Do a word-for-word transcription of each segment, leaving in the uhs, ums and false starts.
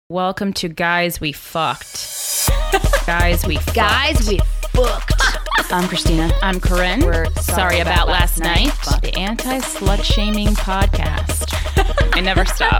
Welcome to Guys We Fucked. Guys We Fucked. Guys We Fucked. I'm Christina. I'm Corinne. We're sorry, sorry about, about last last night. night. The anti-slut shaming podcast. I never stop.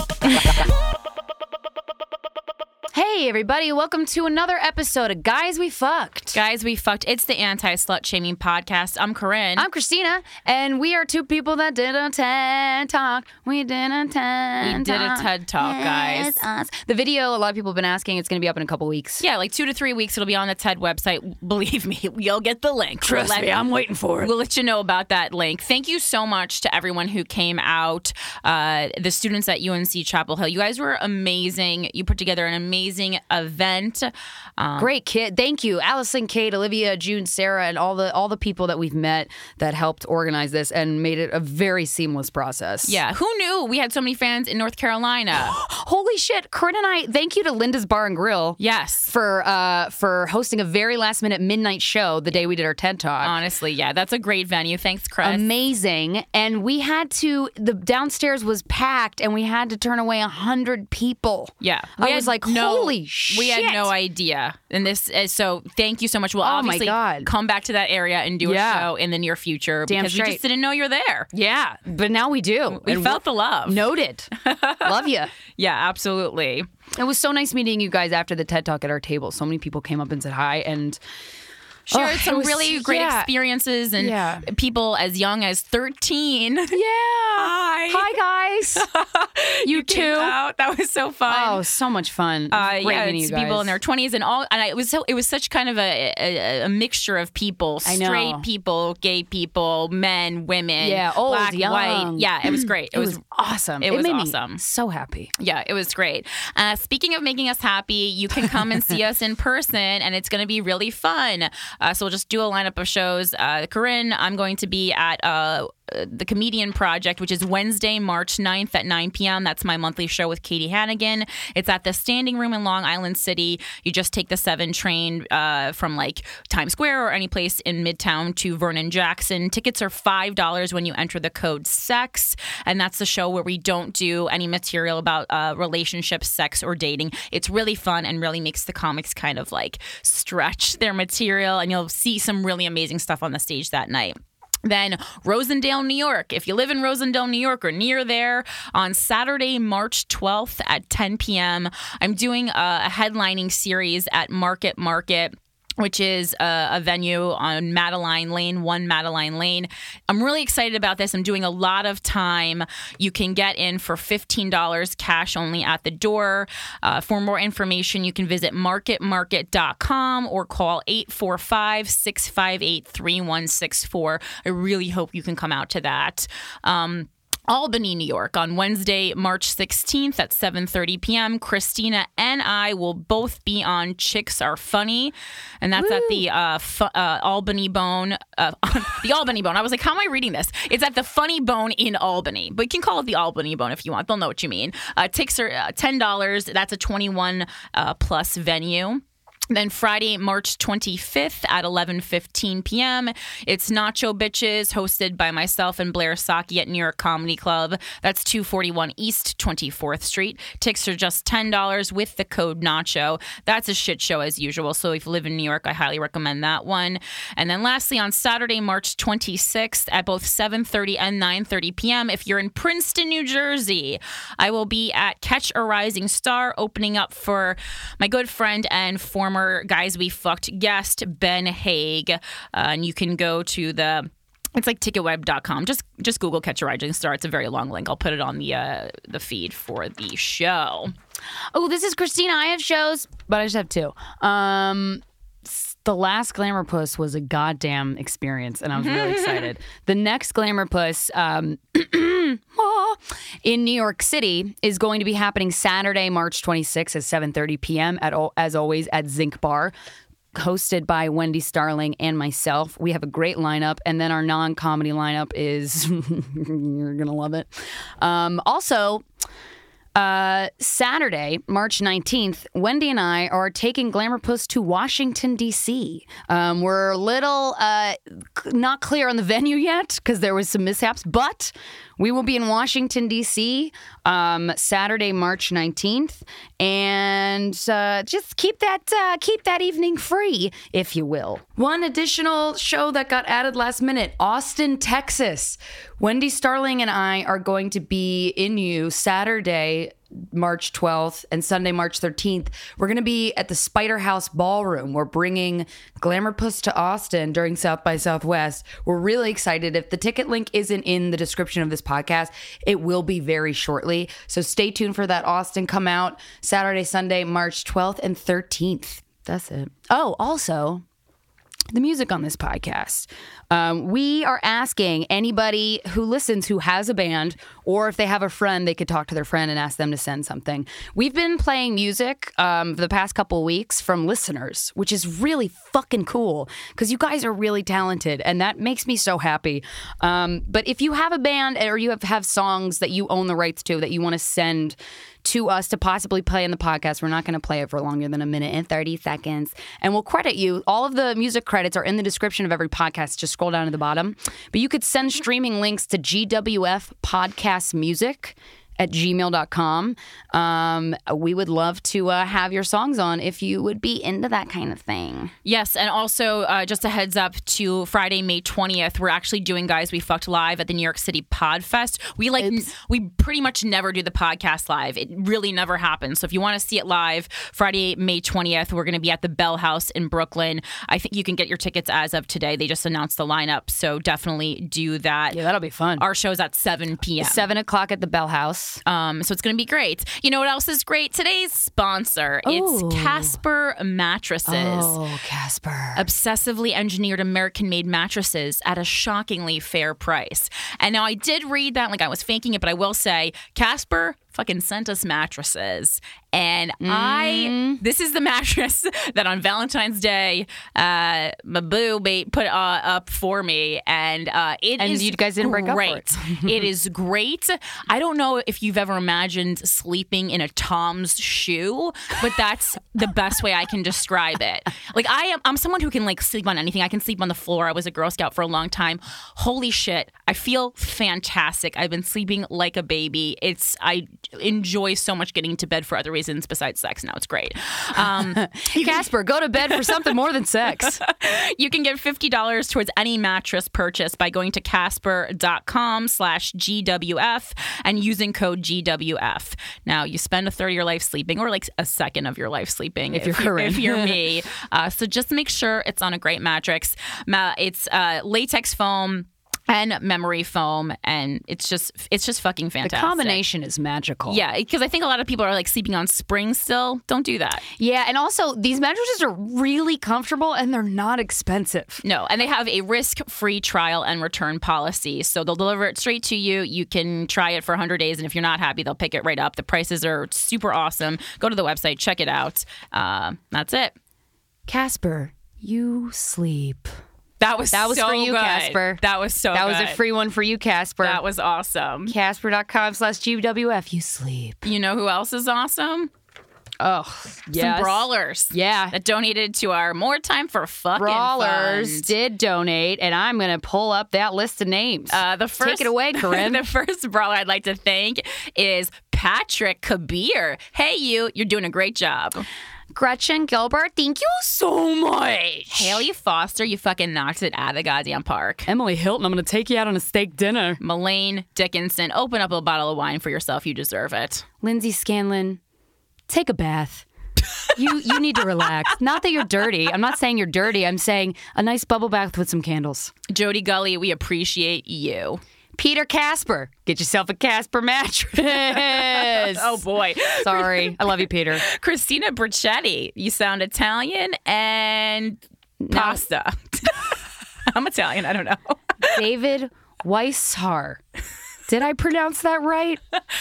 Hey, everybody. Welcome to another episode of Guys We Fucked. Guys We Fucked. It's the anti-slut shaming podcast. I'm Corinne. I'm Christina, and we are two people that did a TED Talk. We did a TED We did a Talk. TED Talk, guys. Yes, us. The video, a lot of people have been asking. It's going to be up in a couple weeks. Yeah, like two to three weeks. It'll be on the TED website. Believe me, you'll get the link. Trust We'll let- me, I'm waiting for it. We'll let you know about that link. Thank you so much to everyone who came out, uh, the students at U N C Chapel Hill. You guys were amazing. You put together an amazing event. Um, Great kid. Thank you, Allison, Kate, Olivia, June, Sarah, and all the all the people that we've met that helped organize this and made it a very seamless process. Yeah, who knew we had so many fans in North Carolina? Holy shit, Corinne and I. Thank you to Linda's Bar and Grill. Yes. For uh for hosting a very last minute midnight show the day we did our TED Talk. Honestly, yeah, that's a great venue. Thanks, Chris. Amazing. And we had to, the downstairs was packed and we had to turn away a hundred people. Yeah. I We was had like, no- holy shit. We had no idea. And this is so thank you so much. We'll Oh, my obviously God. come back to that area and do Yeah. a show in the near future Damn because we straight. just didn't know you're there. Yeah, but now we do. We And felt the love. Noted. Love you. Yeah, absolutely. It was so nice meeting you guys after the TED Talk at our table. So many people came up and said hi and Shared Oh, it some was- really great yeah. experiences and Yeah. people as young as thirteen. yeah. Hi. Hi guys. You Came too. out. That was so fun. Oh, so much fun. Uh, Great yeah, meeting it's you people guys. in their twenties and all, and I, it was so it was such kind of a a, a mixture of people, I know. straight people, gay people, men, women, Yeah, old, black, young. white. Yeah, it was great. It, It was, was awesome. it was made awesome. Me so happy. yeah, it was great. Uh, speaking of making us happy, you can come and see us in person, and it's going to be really fun. Uh, so we'll just do a lineup of shows. Uh, Corinne, I'm going to be at uh, the Comedian Project, which is Wednesday, March ninth at nine p.m. That's my monthly show with Katie Hannigan. It's at the Standing Room in Long Island City. You just take the seven train uh, from like Times Square or any place in Midtown to Vernon Jackson. Tickets are five dollars when you enter the code SEX, and that's the show where we don't do any material about uh, relationships, sex, or dating. It's really fun and really makes the comics kind of like stretch their material, and you'll see some really amazing stuff on the stage that night. Then Rosendale, New York. If you live in Rosendale, New York or near there, on Saturday, March twelfth at ten p.m., I'm doing a, a headlining series at Market Market, which is a, a venue on Madeline Lane, one Madeline Lane. I'm really excited about this. I'm doing a lot of time. You can get in for fifteen dollars cash only at the door. Uh, for more information, you can visit market market dot com or call eight four five, six five eight, three one six four. I really hope you can come out to that. Um, Albany, New York, on Wednesday, March sixteenth at seven thirty p.m. Christina and I will both be on Chicks Are Funny, and that's Woo. at the uh, fu- uh, Albany Bone. Uh, the Albany Bone. I was like, how am I reading this? It's at the Funny Bone in Albany, but you can call it the Albany Bone if you want. They'll know what you mean. Uh, tickets are uh, ten dollars. That's a twenty-one uh, plus venue. Then Friday, March twenty-fifth at eleven fifteen p.m., it's Nacho Bitches, hosted by myself and Blair Saki at New York Comedy Club. That's two forty-one East twenty-fourth Street. Tickets are just ten dollars with the code Nacho. That's a shit show as usual, so if you live in New York, I highly recommend that one. And then lastly, on Saturday, March twenty-sixth at both seven thirty and nine thirty p.m., if you're in Princeton, New Jersey, I will be at Catch a Rising Star, opening up for my good friend and former Guys We Fucked guest, Ben Haig. Uh, and you can go to the It's like ticket web dot com. Just just Google Catch a Rising Star. It's a very long link. I'll put it on the uh, the feed for the show. Oh, this is Christina. I have shows, but I just have two. Um, the last Glamour Puss was a goddamn experience, and I was really excited. The next Glamour Puss um, in New York City is going to be happening Saturday, March twenty-sixth at seven thirty p.m. at as always at Zinc Bar, hosted by Wendy Starling and myself. We have a great lineup, and then our non-comedy lineup is you're gonna love it. Um, also, uh, Saturday, March nineteenth, Wendy and I are taking Glamour Puss to Washington, D C. Um, we're a little uh, not clear on the venue yet because there was some mishaps, but We will be in Washington, D C um, Saturday, March nineteenth. And uh, just keep that uh, keep that evening free, if you will. One additional show that got added last minute, Austin, Texas. Wendy Starling and I are going to be in you Saturday, March twelfth and Sunday, March thirteenth. We're going to be at the Spider House Ballroom. We're bringing Glamour Puss to Austin during South by Southwest. We're really excited. If the ticket link isn't in the description of this podcast, it will be very shortly. So stay tuned for that, Austin. Come out Saturday, Sunday, March twelfth and thirteenth. That's it. Oh, also, the music on this podcast. Um, we are asking anybody who listens who has a band, or if they have a friend, they could talk to their friend and ask them to send something. We've been playing music um, for the past couple of weeks from listeners, which is really fucking cool because you guys are really talented, and that makes me so happy. Um, but if you have a band or you have, have songs that you own the rights to that you want to send to us to possibly play in the podcast, we're not going to play it for longer than a minute and thirty seconds. And we'll credit you. All of the music credits are in the description of every podcast. Just scroll down to the bottom. But you could send streaming links to G W F Podcast Music at gmail dot com. Um, we would love to uh, have your songs on if you would be into that kind of thing. Yes, and also uh, just a heads up to Friday, May twentieth, we're actually doing Guys We Fucked live at the New York City Podfest. We like n- we pretty much never do the podcast live. It really never happens. So if you want to see it live, Friday, May twentieth, we're going to be at the Bell House in Brooklyn. I think you can get your tickets as of today. They just announced the lineup, so definitely do that. Yeah, that'll be fun. Our show's at seven p.m. seven o'clock at the Bell House. Um, so it's going to be great. You know what else is great? Today's sponsor. Ooh. It's Casper Mattresses. Oh, Casper. Obsessively engineered American-made mattresses at a shockingly fair price. And now I did read that, like I was faking it, but I will say Casper fucking sent us mattresses. And mm. I, this is the mattress that on Valentine's Day, uh, my boo ba- put uh, up for me. And uh, it and is you guys didn't break great. up for it. It is great. I don't know if you've ever imagined sleeping in a Tom's shoe, but that's the best way I can describe it. Like I am, I'm someone who can like sleep on anything. I can sleep on the floor. I was a Girl Scout for a long time. Holy shit. I feel fantastic. I've been sleeping like a baby. It's, I enjoy so much getting to bed for other reasons besides sex. Now it's great. Um, Casper, go to bed for something more than sex. You can get fifty dollars towards any mattress purchase by going to casper.com slash GWF and using code G W F. Now, you spend a third of your life sleeping, or like a second of your life sleeping if, if you're if you're me. Uh, so just make sure it's on a great mattress. It's uh, latex foam and memory foam, and it's just it's just fucking fantastic. The combination is magical. Yeah, because I think a lot of people are like sleeping on springs still. Don't do that. Yeah, and also these mattresses are really comfortable and they're not expensive. No, and they have a risk-free trial and return policy. So they'll deliver it straight to you. You can try it for one hundred days, and if you're not happy, they'll pick it right up. The prices are super awesome. Go to the website, check it out. Uh, that's it. Casper, you sleep. That was that was so for you, good. Casper. That was so That good. was a free one for you, Casper. That was awesome. Casper.com slash GWF. You sleep. You know who else is awesome? Oh, yes. Some brawlers. Yeah. That donated to our More Time for Fucking Brawlers fund. did donate, and I'm going to pull up that list of names. Uh, the first, Take it away, Corinne. The first brawler I'd like to thank is Patrick Kabir. Hey, you. You're doing a great job. Gretchen Gilbert, thank you so much. Haley Foster, you fucking knocked it out of the goddamn park. Emily Hilton, I'm going to take you out on a steak dinner. Melaine Dickinson, open up a bottle of wine for yourself. You deserve it. Lindsay Scanlon, take a bath. you you need to relax. Not that you're dirty. I'm not saying you're dirty. I'm saying a nice bubble bath with some candles. Jody Gully, we appreciate you. Peter Casper, get yourself a Casper mattress. Oh, boy. Sorry. I love you, Peter. Christina Brichetti, you sound Italian and pasta. I'm Italian. I don't know. David Weishar. Did I pronounce that right?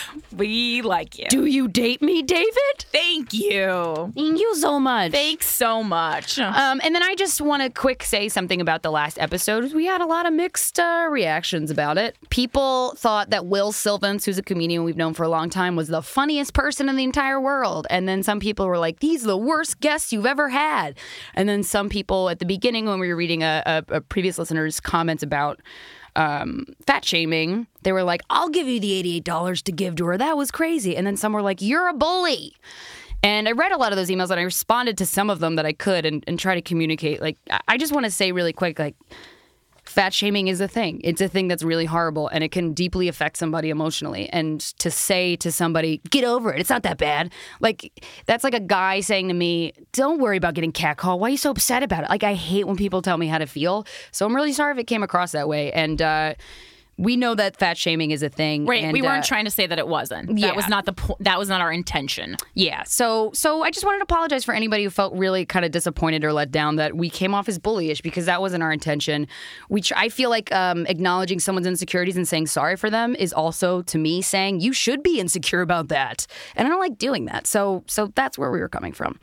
We like you. Do you date me, David? Thank you. Thank you so much. Thanks so much. Um, and then I just want to quick say something about the last episode. We had a lot of mixed uh, reactions about it. People thought that Will Sylvans, who's a comedian we've known for a long time, was the funniest person in the entire world. And then some people were like, these are the worst guests you've ever had. And then some people at the beginning when we were reading a, a, a previous listener's comments about um, fat shaming. They were like, I'll give you the eighty-eight dollars to give to her. That was crazy. And then some were like, you're a bully. And I read a lot of those emails and I responded to some of them that I could and, and try to communicate. Like, I just want to say really quick, like, fat shaming is a thing. It's a thing that's really horrible and it can deeply affect somebody emotionally. And to say to somebody, get over it, it's not that bad. Like, that's like a guy saying to me, don't worry about getting catcalled. Why are you so upset about it? Like, I hate when people tell me how to feel. So I'm really sorry if it came across that way. And, uh, we know that fat shaming is a thing. Right. And, we weren't uh, trying to say that it wasn't. yeah. That was not the po- that was not our intention. Yeah. So so I just wanted to apologize for anybody who felt really kind of disappointed or let down that we came off as bullyish, because that wasn't our intention. We tr- I feel like um, acknowledging someone's insecurities and saying sorry for them is also, to me, saying you should be insecure about that. And I don't like doing that. So so that's where we were coming from.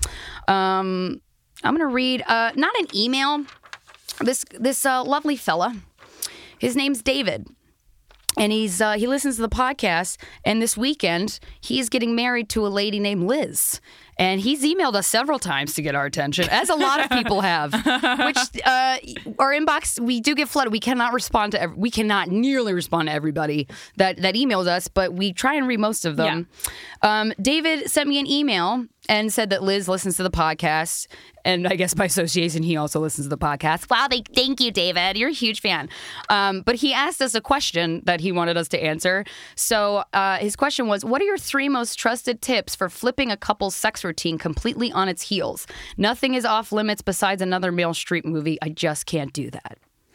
Um, I'm going to read uh, not an email. This this uh, lovely fella. His name's David. And he's uh, he listens to the podcast, and this weekend he's getting married to a lady named Liz. And he's emailed us several times to get our attention, as a lot of people have. Which uh, our inbox, we do get flooded. We cannot respond to every, we cannot nearly respond to everybody that that emails us, but we try and read most of them. Yeah. Um, David sent me an email and said that Liz listens to the podcast, and I guess by association, he also listens to the podcast. Wow, they, thank you, David. You're a huge fan. Um, but he asked us a question that he wanted us to answer. So uh, his question was, what are your three most trusted tips for flipping a couple's sex routine completely on its heels? Nothing is off limits besides another Meryl Streep movie. I just can't do that.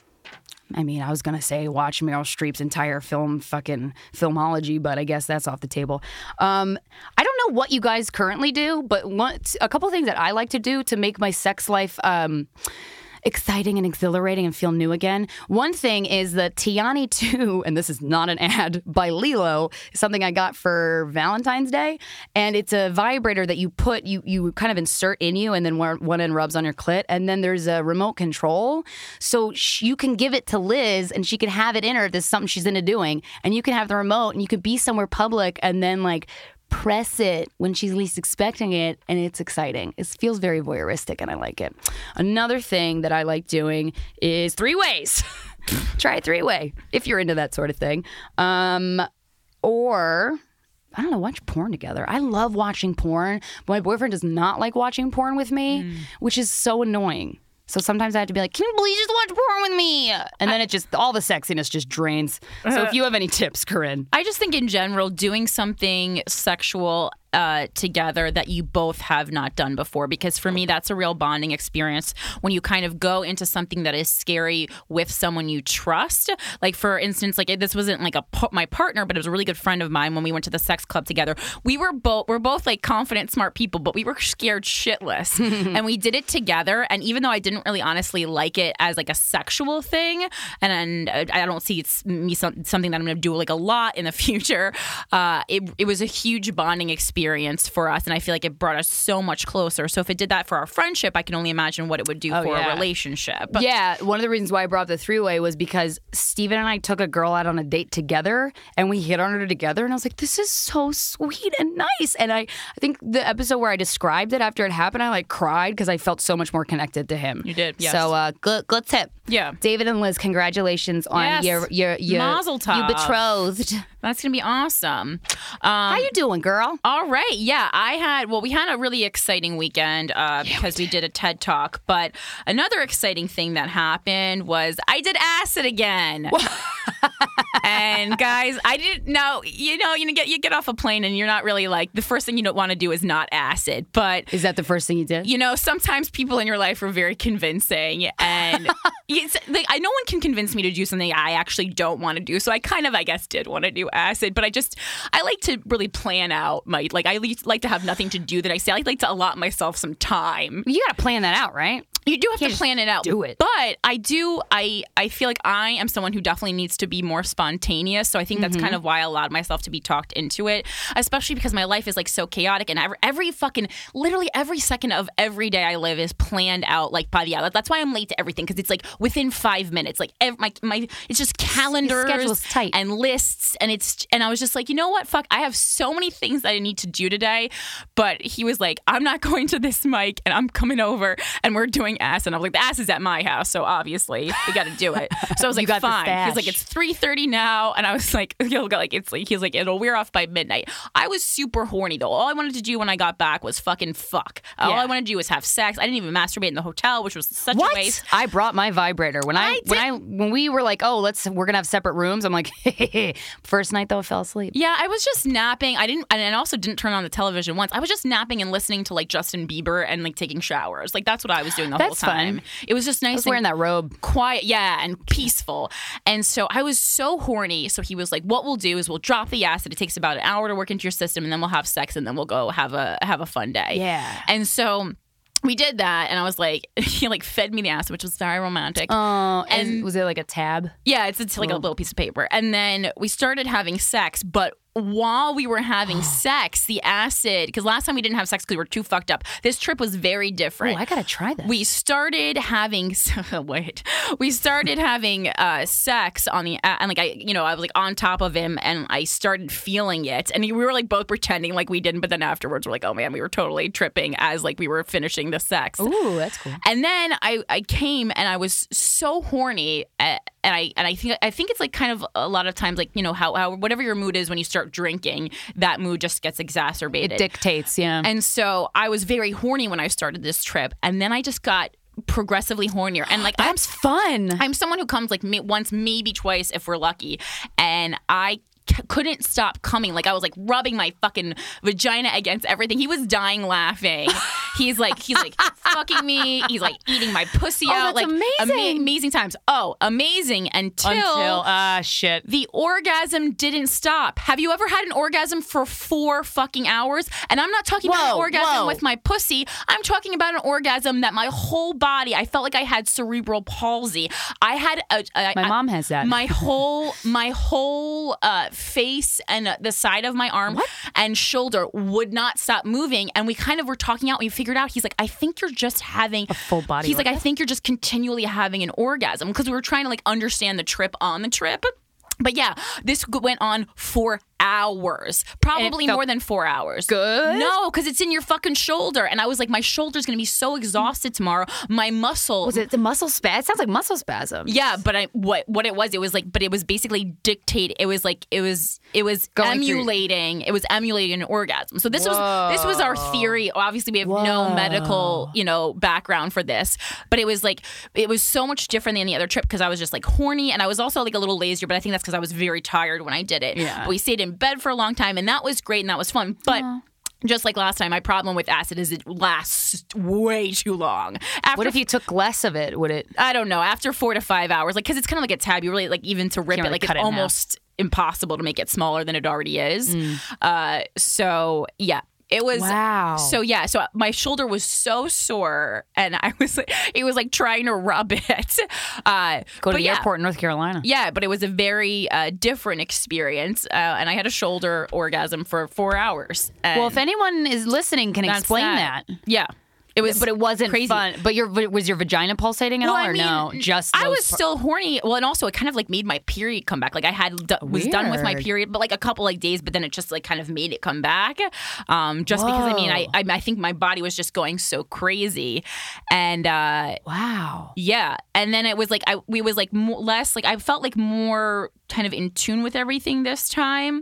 I mean, I was going to say watch Meryl Streep's entire film fucking filmology, but I guess that's off the table. Um, I don't know what you guys currently do, but one, a couple of things that I like to do to make my sex life um, exciting and exhilarating and feel new again. One thing is the Tiani two, and this is not an ad, by Lilo, something I got for Valentine's Day. And it's a vibrator that you put, you you kind of insert in you, and then one, one end rubs on your clit. And then there's a remote control. So sh- you can give it to Liz, and she can have it in her if there's something she's into doing. And you can have the remote, and you could be somewhere public, and then like press it when she's least expecting it, and it's exciting. It feels very voyeuristic, and I like it. Another thing that I like doing is three-ways. Try a three-way if you're into that sort of thing. Um, or, I don't know, watch porn together. I love watching porn, but my boyfriend does not like watching porn with me, mm. which is so annoying. So sometimes I have to be like, can you please just watch porn with me? And then it just, all the sexiness just drains. So if you have any tips, Corinne. I just think in general, doing something sexual uh, together that you both have not done before, because for me, that's a real bonding experience when you kind of go into something that is scary with someone you trust. Like, for instance, like this wasn't like a my partner, but it was a really good friend of mine when we went to the sex club together. We were both, we're both like confident, smart people, but we were scared shitless. And we did it together. And even though I didn't really honestly like it as like a sexual thing, and, and I don't see it's me some, something that I'm going to do like a lot in the future, uh, it, it was a huge bonding experience for us, and I feel like it brought us so much closer. So if it did that for our friendship, I can only imagine what it would do oh, for yeah. a relationship. Yeah, one of the reasons why I brought up the three-way was because Steven and I took a girl out on a date together, and we hit on her together, and I was like, this is so sweet and nice. And I, I think the episode where I described it after it happened, I like cried because I felt so much more connected to him. You did, yes. So uh, good, good tip. Yeah. David and Liz, congratulations on yes. your your your Mazel tov. you betrothed. That's gonna be awesome. Um, How you doing, girl? All right. Yeah, I had. Well, we had a really exciting weekend uh, yeah, because we did. we did a TED Talk. But another exciting thing that happened was I did acid again. And guys, I didn't know. You know, you get you get off a plane and you're not really like the first thing you don't want to do is not acid. But is that the first thing you did? You know, sometimes people in your life are very convincing, and it's like I no one can convince me to do something I actually don't want to do. So I kind of, I guess, did want to do acid, but I just I like to really plan out my like I like to have nothing to do that I say. I like to allot myself some time. You got to plan that out, right? You do have you to plan it out. Do it. But I do, I, I feel like I am someone who definitely needs to be more spontaneous. So I think that's mm-hmm. kind of why I allowed myself to be talked into it, especially because my life is like so chaotic, and every, every fucking, literally every second of every day I live is planned out like by the hour. That's why I'm late to everything, because it's like within five minutes. Like every, my, my, it's just calendars tight. and lists. And it's, and I was just like, you know what? Fuck, I have so many things that I need to do today. But he was like, I'm not going to this mic, and I'm coming over and we're doing going ass, and I was like, the ass is at my house, so obviously we got to do it. So I was like, got the fine. stash. He's like, it's three thirty now, and I was like, he'll go like, it's like, he's like, it'll wear off by midnight. I was super horny though. All I wanted to do when I got back was fucking fuck. All Yeah. I wanted to do was have sex. I didn't even masturbate in the hotel, which was such What? a waste. I brought my vibrator when I, I when I when we were like, oh, let's we're gonna have separate rooms. I'm like, first night though, I fell asleep. Yeah, I was just napping. I didn't, and I also didn't turn on the television once. I was just napping and listening to like Justin Bieber and like taking showers. Like that's what I was doing the That's whole time. fun. It was just nice. I was wearing and that robe. quiet, yeah, and peaceful. And so I was so horny. So he was like, "What we'll do is we'll drop the acid. It takes about an hour to work into your system, and then we'll have sex, and then we'll go have a have a fun day." Yeah. And so we did that, and I was like, he like fed me the acid, which was very romantic. Oh, And- and was it like a tab? Yeah, it's, it's like a little piece of paper. And then we started having sex, but while we were having sex, the acid, because last time we didn't have sex because we were too fucked up. This trip was very Oh, different. I gotta try this. We started having wait. We started having uh, sex on the and like I you know I was like on top of him and I started feeling it and we were like both pretending like we didn't, but then afterwards we're like, oh man, we were totally tripping as like we were finishing the sex. Ooh, that's cool. And then I, I came and I was so horny, uh, and I and I think I think it's like kind of a lot of times like you know how, how whatever your mood is when you start drinking, that mood just gets exacerbated. It dictates, yeah. And so I was very horny when I started this trip, and then I just got progressively hornier. And like That's I'm, fun. I'm someone who comes like me, once, maybe twice if we're lucky, and I c- couldn't stop coming. Like I was like rubbing my fucking vagina against everything. He was dying laughing. He's like he's like fucking me. He's like eating my pussy Oh, out. that's like amazing. amazing times. Oh, amazing until. Until ah shit. The orgasm didn't stop. Have you ever had an orgasm for four fucking hours? And I'm not talking about an Whoa, orgasm whoa. with my pussy. I'm talking about an orgasm that my whole body, I felt like I had cerebral palsy. I had a, a My I- mom has that. My whole my whole uh, face and uh, the side of my arm and shoulder would not stop moving. And we kind of were talking out. We figured out. He's like, I think you're just having A full body He's like, I orgasm? think you're just continually having an orgasm because we were trying to like understand the trip on the trip. But yeah, this g- went on for hours, probably felt more than four hours. good? No, because it's in your fucking shoulder, and I was like, my shoulder's gonna be so exhausted tomorrow. My muscle. Was it the muscle spasm? It sounds like muscle spasm. Yeah, but I what what it was, it was like, but it was basically dictate. It was like it was it was Going through- emulating. It was emulating an orgasm. So this was this was our theory. Obviously, we have no Whoa. medical you know background for this, but it was like it was so much different than the other trip because I was just like horny and I was also like a little lazier. But I think that's because I was very tired when I did it. Yeah. But we stayed in bed for a long time, and that was great and that was fun. But just like last time, my problem with acid is it lasts way too long. After What if you took less of it? Would it? I don't know, after four to five hours, like, because it's kind of like a tab. You really, like, even to rip Can't it, really like, cut it's it in half. almost impossible to make it smaller than it already is. Mm. Uh, so, yeah. It was Wow. so yeah. So my shoulder was so sore, and I was like, it was like trying to rub it. Uh, Go to but the yeah, airport in North Carolina. Yeah, but it was a very uh, different experience, uh, and I had a shoulder orgasm for four hours. And Well, if anyone is listening, can that's explain that. Yeah, it was, But it wasn't crazy. fun. But your was your vagina pulsating at Well, all, I or mean, no? Just I those was par- still horny. Well, and also it kind of like made my period come back. Like I had d- was done with my Weird. period, but like a couple like days, but then it just like kind of made it come back. Um, just because I mean, I, I I think my body was just going so crazy, and uh, Wow. yeah, and then it was like I we was like more, less like I felt like more kind of in tune with everything this time.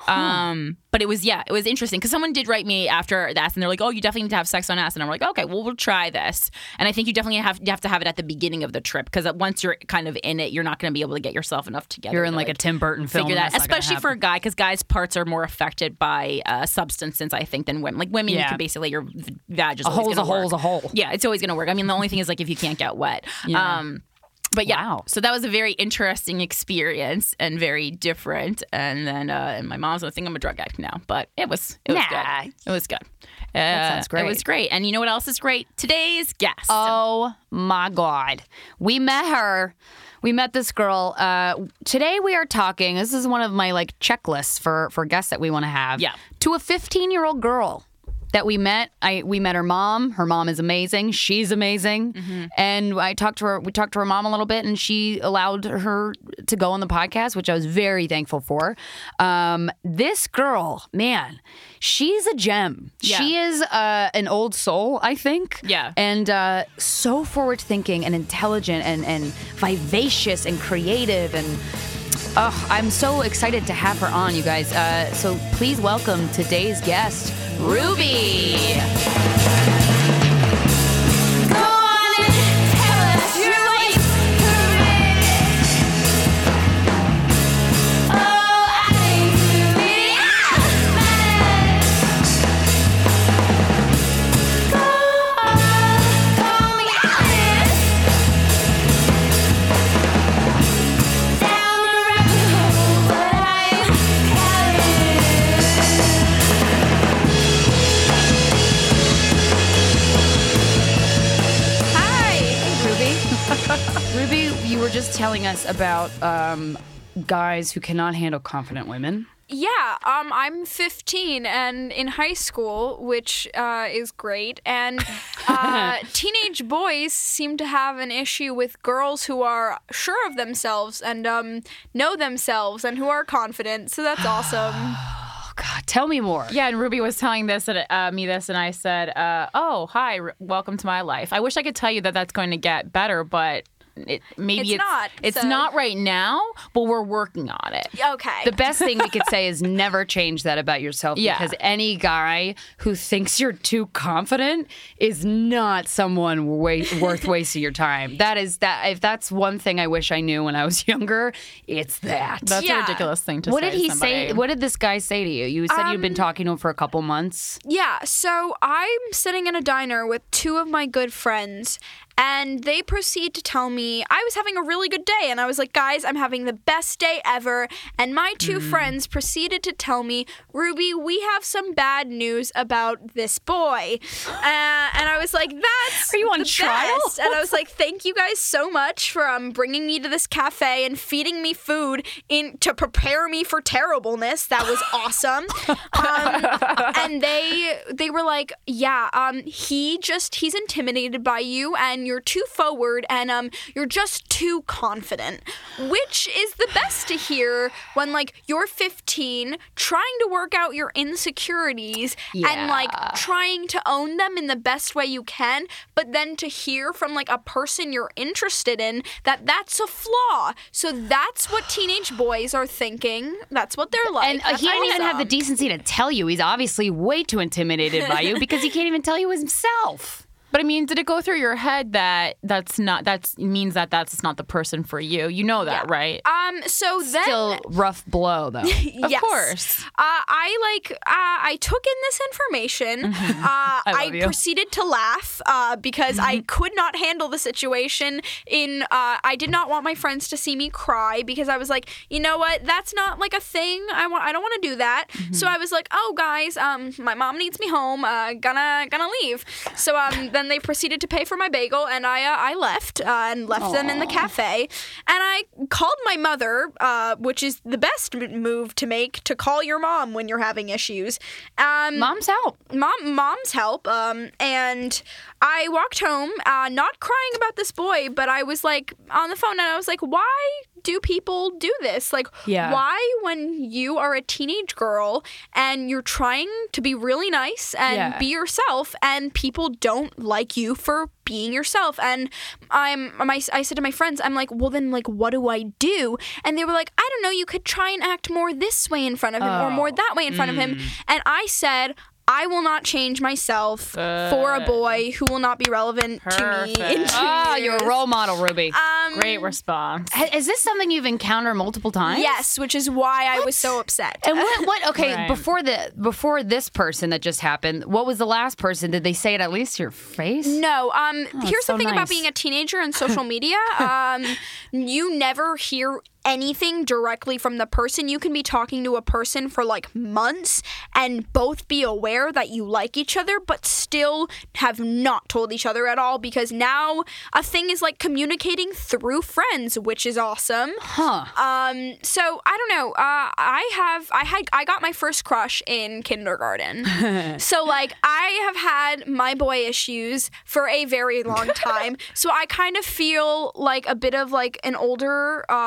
Um, but it was yeah, it was interesting because someone did write me after that, and they're like, "Oh, you definitely need to have sex on acid." And I'm like, "Okay, well, we'll try this." And I think you definitely have you have to have it at the beginning of the trip because once you're kind of in it, you're not going to be able to get yourself enough together. You're in to, like, a Tim Burton film. figure that, That's not gonna especially for a happen. guy, because guys' parts are more affected by uh, substances, I think, than women. Like women, you Yeah. can basically your v- vag is A always hole's gonna a hole's work. a hole. Yeah, it's always going to work. I mean, the only thing is like if you can't get wet. Yeah. Um, but yeah, Wow. so that was a very interesting experience and very different. And then uh, and my mom's gonna think I'm a drug addict now, but it was it was Nah. good. It was good. Uh, That sounds great. It was great. And you know what else is great? Today's guest. Oh my God. We met her. We met this girl. Uh, today we are talking. This is one of my like checklists for, for guests that we want to have. Yeah. To a fifteen year old girl that we met. I we met her mom. Her mom is amazing. She's amazing. Mm-hmm. And I talked to her. We talked to her mom a little bit, and she allowed her to go on the podcast, which I was very thankful for. Um, this girl, man, she's a gem. Yeah. She is uh, an old soul, I think. Yeah. And uh, so forward-thinking and intelligent and, and vivacious and creative. And oh, I'm so excited to have her on, you guys. Uh, so please welcome today's guest, Ruby. Ruby, you were just telling us about um, guys who cannot handle confident women. Yeah, um, I'm fifteen and in high school, which uh, is great. And uh, teenage boys seem to have an issue with girls who are sure of themselves and um, know themselves and who are confident. So that's awesome. Oh, God, tell me more. Yeah, and Ruby was telling this uh, me this, and I said, uh, "Oh, hi, r- welcome to my life." I wish I could tell you that that's going to get better, but it, maybe It's it's, not, It's so- not right now, but we're working on it. Okay. The best thing we could say is never change that about yourself, Yeah. because any guy who thinks you're too confident is not someone wa- worth wasting your time. That is that. If that's one thing I wish I knew when I was younger, it's that. That's Yeah. a ridiculous thing to What say. did he to somebody. say? What did this guy say to you? You said you'd been Um, talking to him for a couple months. Yeah, so I'm sitting in a diner with two of my good friends, and they proceed to tell me I was having a really good day. And I was like, guys, I'm having the best day ever. And my two Mm. friends proceeded to tell me, Ruby, we have some bad news about this boy. Uh, and I was like, that's Are you on the trial? best. And I was like, thank you guys so much for um, bringing me to this cafe and feeding me food in to prepare me for terribleness. That was awesome. Um, and they they were like, yeah, um, he just he's intimidated by you, and you're too forward, and um, you're just too confident, which is the best to hear when like you're fifteen, trying to work out your insecurities and like Yeah. trying to own them in the best way you can, but then to hear from like a person you're interested in that that's a flaw. So that's what teenage boys are thinking. That's what they're like. And uh, That's he didn't even have the awesome. decency to tell you. He's obviously way too intimidated by you because he can't even tell you himself. But I mean, did it go through your head that that's not that means that that's not the person for you? You know that, Yeah. right? Um. So then, Still rough blow, though. Of yes. course. Uh, I like. Uh, I took in this information. Mm-hmm. Uh, I, love you. proceeded to laugh uh, because I Mm-hmm. could not handle the situation. In uh, I did not want my friends to see me cry because I was like, you know what? That's not like a thing. I want. I don't want to do that. Mm-hmm. So I was like, oh guys, um, my mom needs me home. Uh, gonna gonna leave. So um, then they proceeded to pay for my bagel, and I uh, I left uh, and left them in the cafe. And I called my mother, uh, which is the best m- move to make, to call your mom when you're having issues. Um, Mom's help. mom, mom's help. Um, and I walked home, uh, not crying about this boy, but I was like on the phone, and I was like, why do people do this? Like, Yeah. why, when you are a teenage girl and you're trying to be really nice and Yeah. be yourself, and people don't like you for being yourself? And I'm, my, I said to my friends, I'm like, well, then, like, what do I do? And they were like, I don't know, you could try and act more this way in front of him or more that way in front of him. And I said, I will not change myself for a boy who will not be relevant to me in Perfect. two Oh, years. you're a role model, Ruby. Um, Great response. Ha- Is this something you've encountered multiple times? Yes, which is why I was so upset. And what? What? Okay, Right. before the before this person that just happened, what was the last person? Did they say it at least to your face? No, um, here's so the thing nice. about being a teenager and social media. Um, you never hear anything directly from the person. You can be talking to a person for like months and both be aware that you like each other, but still have not told each other at all, because now a thing is like communicating through friends, which is awesome. Huh. Um, so I don't know. Uh, I have, I had, I got my first crush in kindergarten. So like I have had my boy issues for a very long time. So I kind of feel like a bit of like an older, uh,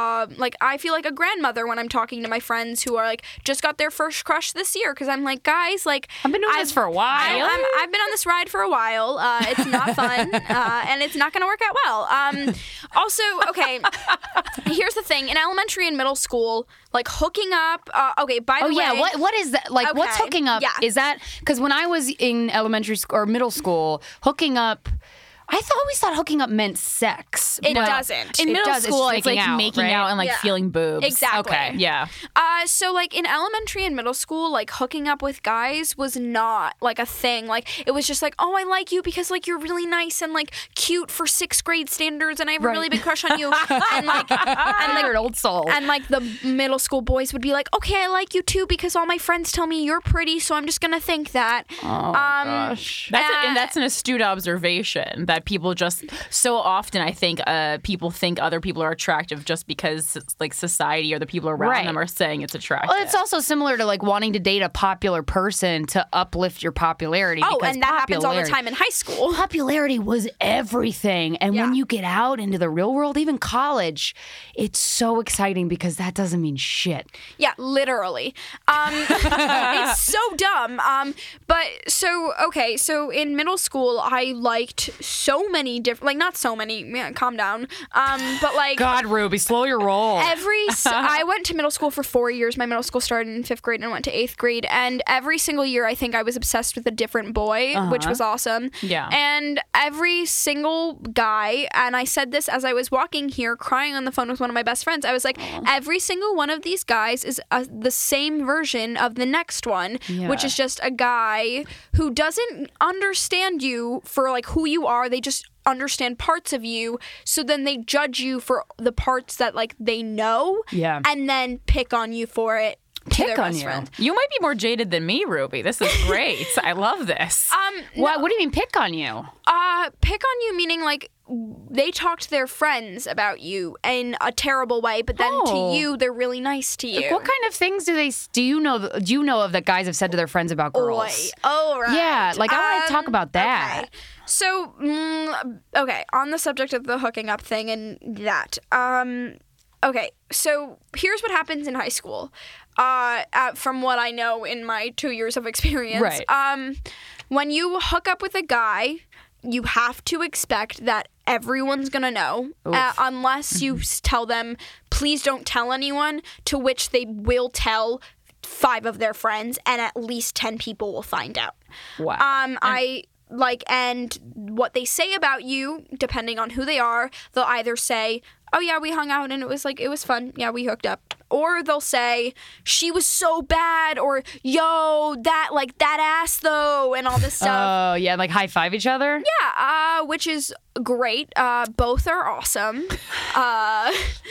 like I feel like a grandmother when I'm talking to my friends who are like just got their first crush this year because I'm like, guys, like I've been doing I've, this for a while. I, I'm, I've been on this ride for a while. Uh, it's not fun, uh, and it's not going to work out well. Um, also, okay, here's the thing: in elementary and middle school, like hooking up. Uh, okay, by the Oh way, yeah, what what is that? Like, what's Okay, hooking up? yeah. Is that because when I was in elementary school or middle school, hooking up, I th- always thought hooking up meant sex. It but doesn't. In it middle does, school, it's, it's, like making out, making right? out and like Yeah. feeling boobs. Exactly. Okay, yeah. Uh, so like in elementary and middle school, like hooking up with guys was not like a thing. Like it was just like, oh, I like you because like you're really nice and like cute for sixth grade standards, and I have a Right. really big crush on you. and like, and You're like, an old soul. and like the middle school boys would be like, okay, I like you too because all my friends tell me you're pretty, so I'm just gonna think that. oh um, gosh. That's a, Uh, and that's an astute observation that people just so often I think uh, people think other people are attractive just because like society or the people around Right. them are saying it's attractive. Well, it's also similar to like wanting to date a popular person to uplift your popularity. Oh, because and that happens all the popularity- time in high school. Popularity was everything. And when Yeah. you get out into the real world, even college, it's so exciting because that doesn't mean shit. Yeah, literally. Um, it's so dumb. Um, but so okay, so in middle school, I liked so many different, like not so many. Yeah, calm down. Um, but like God, Ruby, slow your roll. every, s- I went to middle school for four years. My middle school started in fifth grade and went to eighth grade, and every single year, I think I was obsessed with a different boy, which was awesome. Yeah. And every single guy, and I said this as I was walking here, crying on the phone with one of my best friends. I was like, every single one of these guys is a, the same version of the next one, Yeah. which is just a guy who doesn't understand you for like who you are. They just understand parts of you, so then they judge you for the parts that like they know, Yeah. and then pick on you for it. To Pick their on best you. friend. You might be more jaded than me, Ruby. This is great. I love this. Um, What, what do you mean pick on you? uh, pick on you meaning like they talk to their friends about you in a terrible way, but then Oh. to you they're really nice to you. What kind of things do they do you know do you know of that guys have said to their friends about girls? Oi. Oh, right. Yeah, like, I wanna talk about that. Okay. So, mm, okay, on the subject of the hooking up thing and that. Um, okay, so here's what happens in high school. Uh, uh, from what I know in my two years of experience. Right. Um, when you hook up with a guy, you have to expect that everyone's gonna know, uh, unless you s- tell them, please don't tell anyone, to which they will tell five of their friends, and at least ten people will find out. Wow. Um, I like, and what they say about you, depending on who they are, they'll either say, oh yeah, we hung out and it was like, it was fun. Yeah, we hooked up. Or they'll say, she was so bad, or yo, that, like, that ass though, and all this stuff. Oh, yeah, like high five each other? Yeah, uh, which is great. Uh, both are awesome. Uh,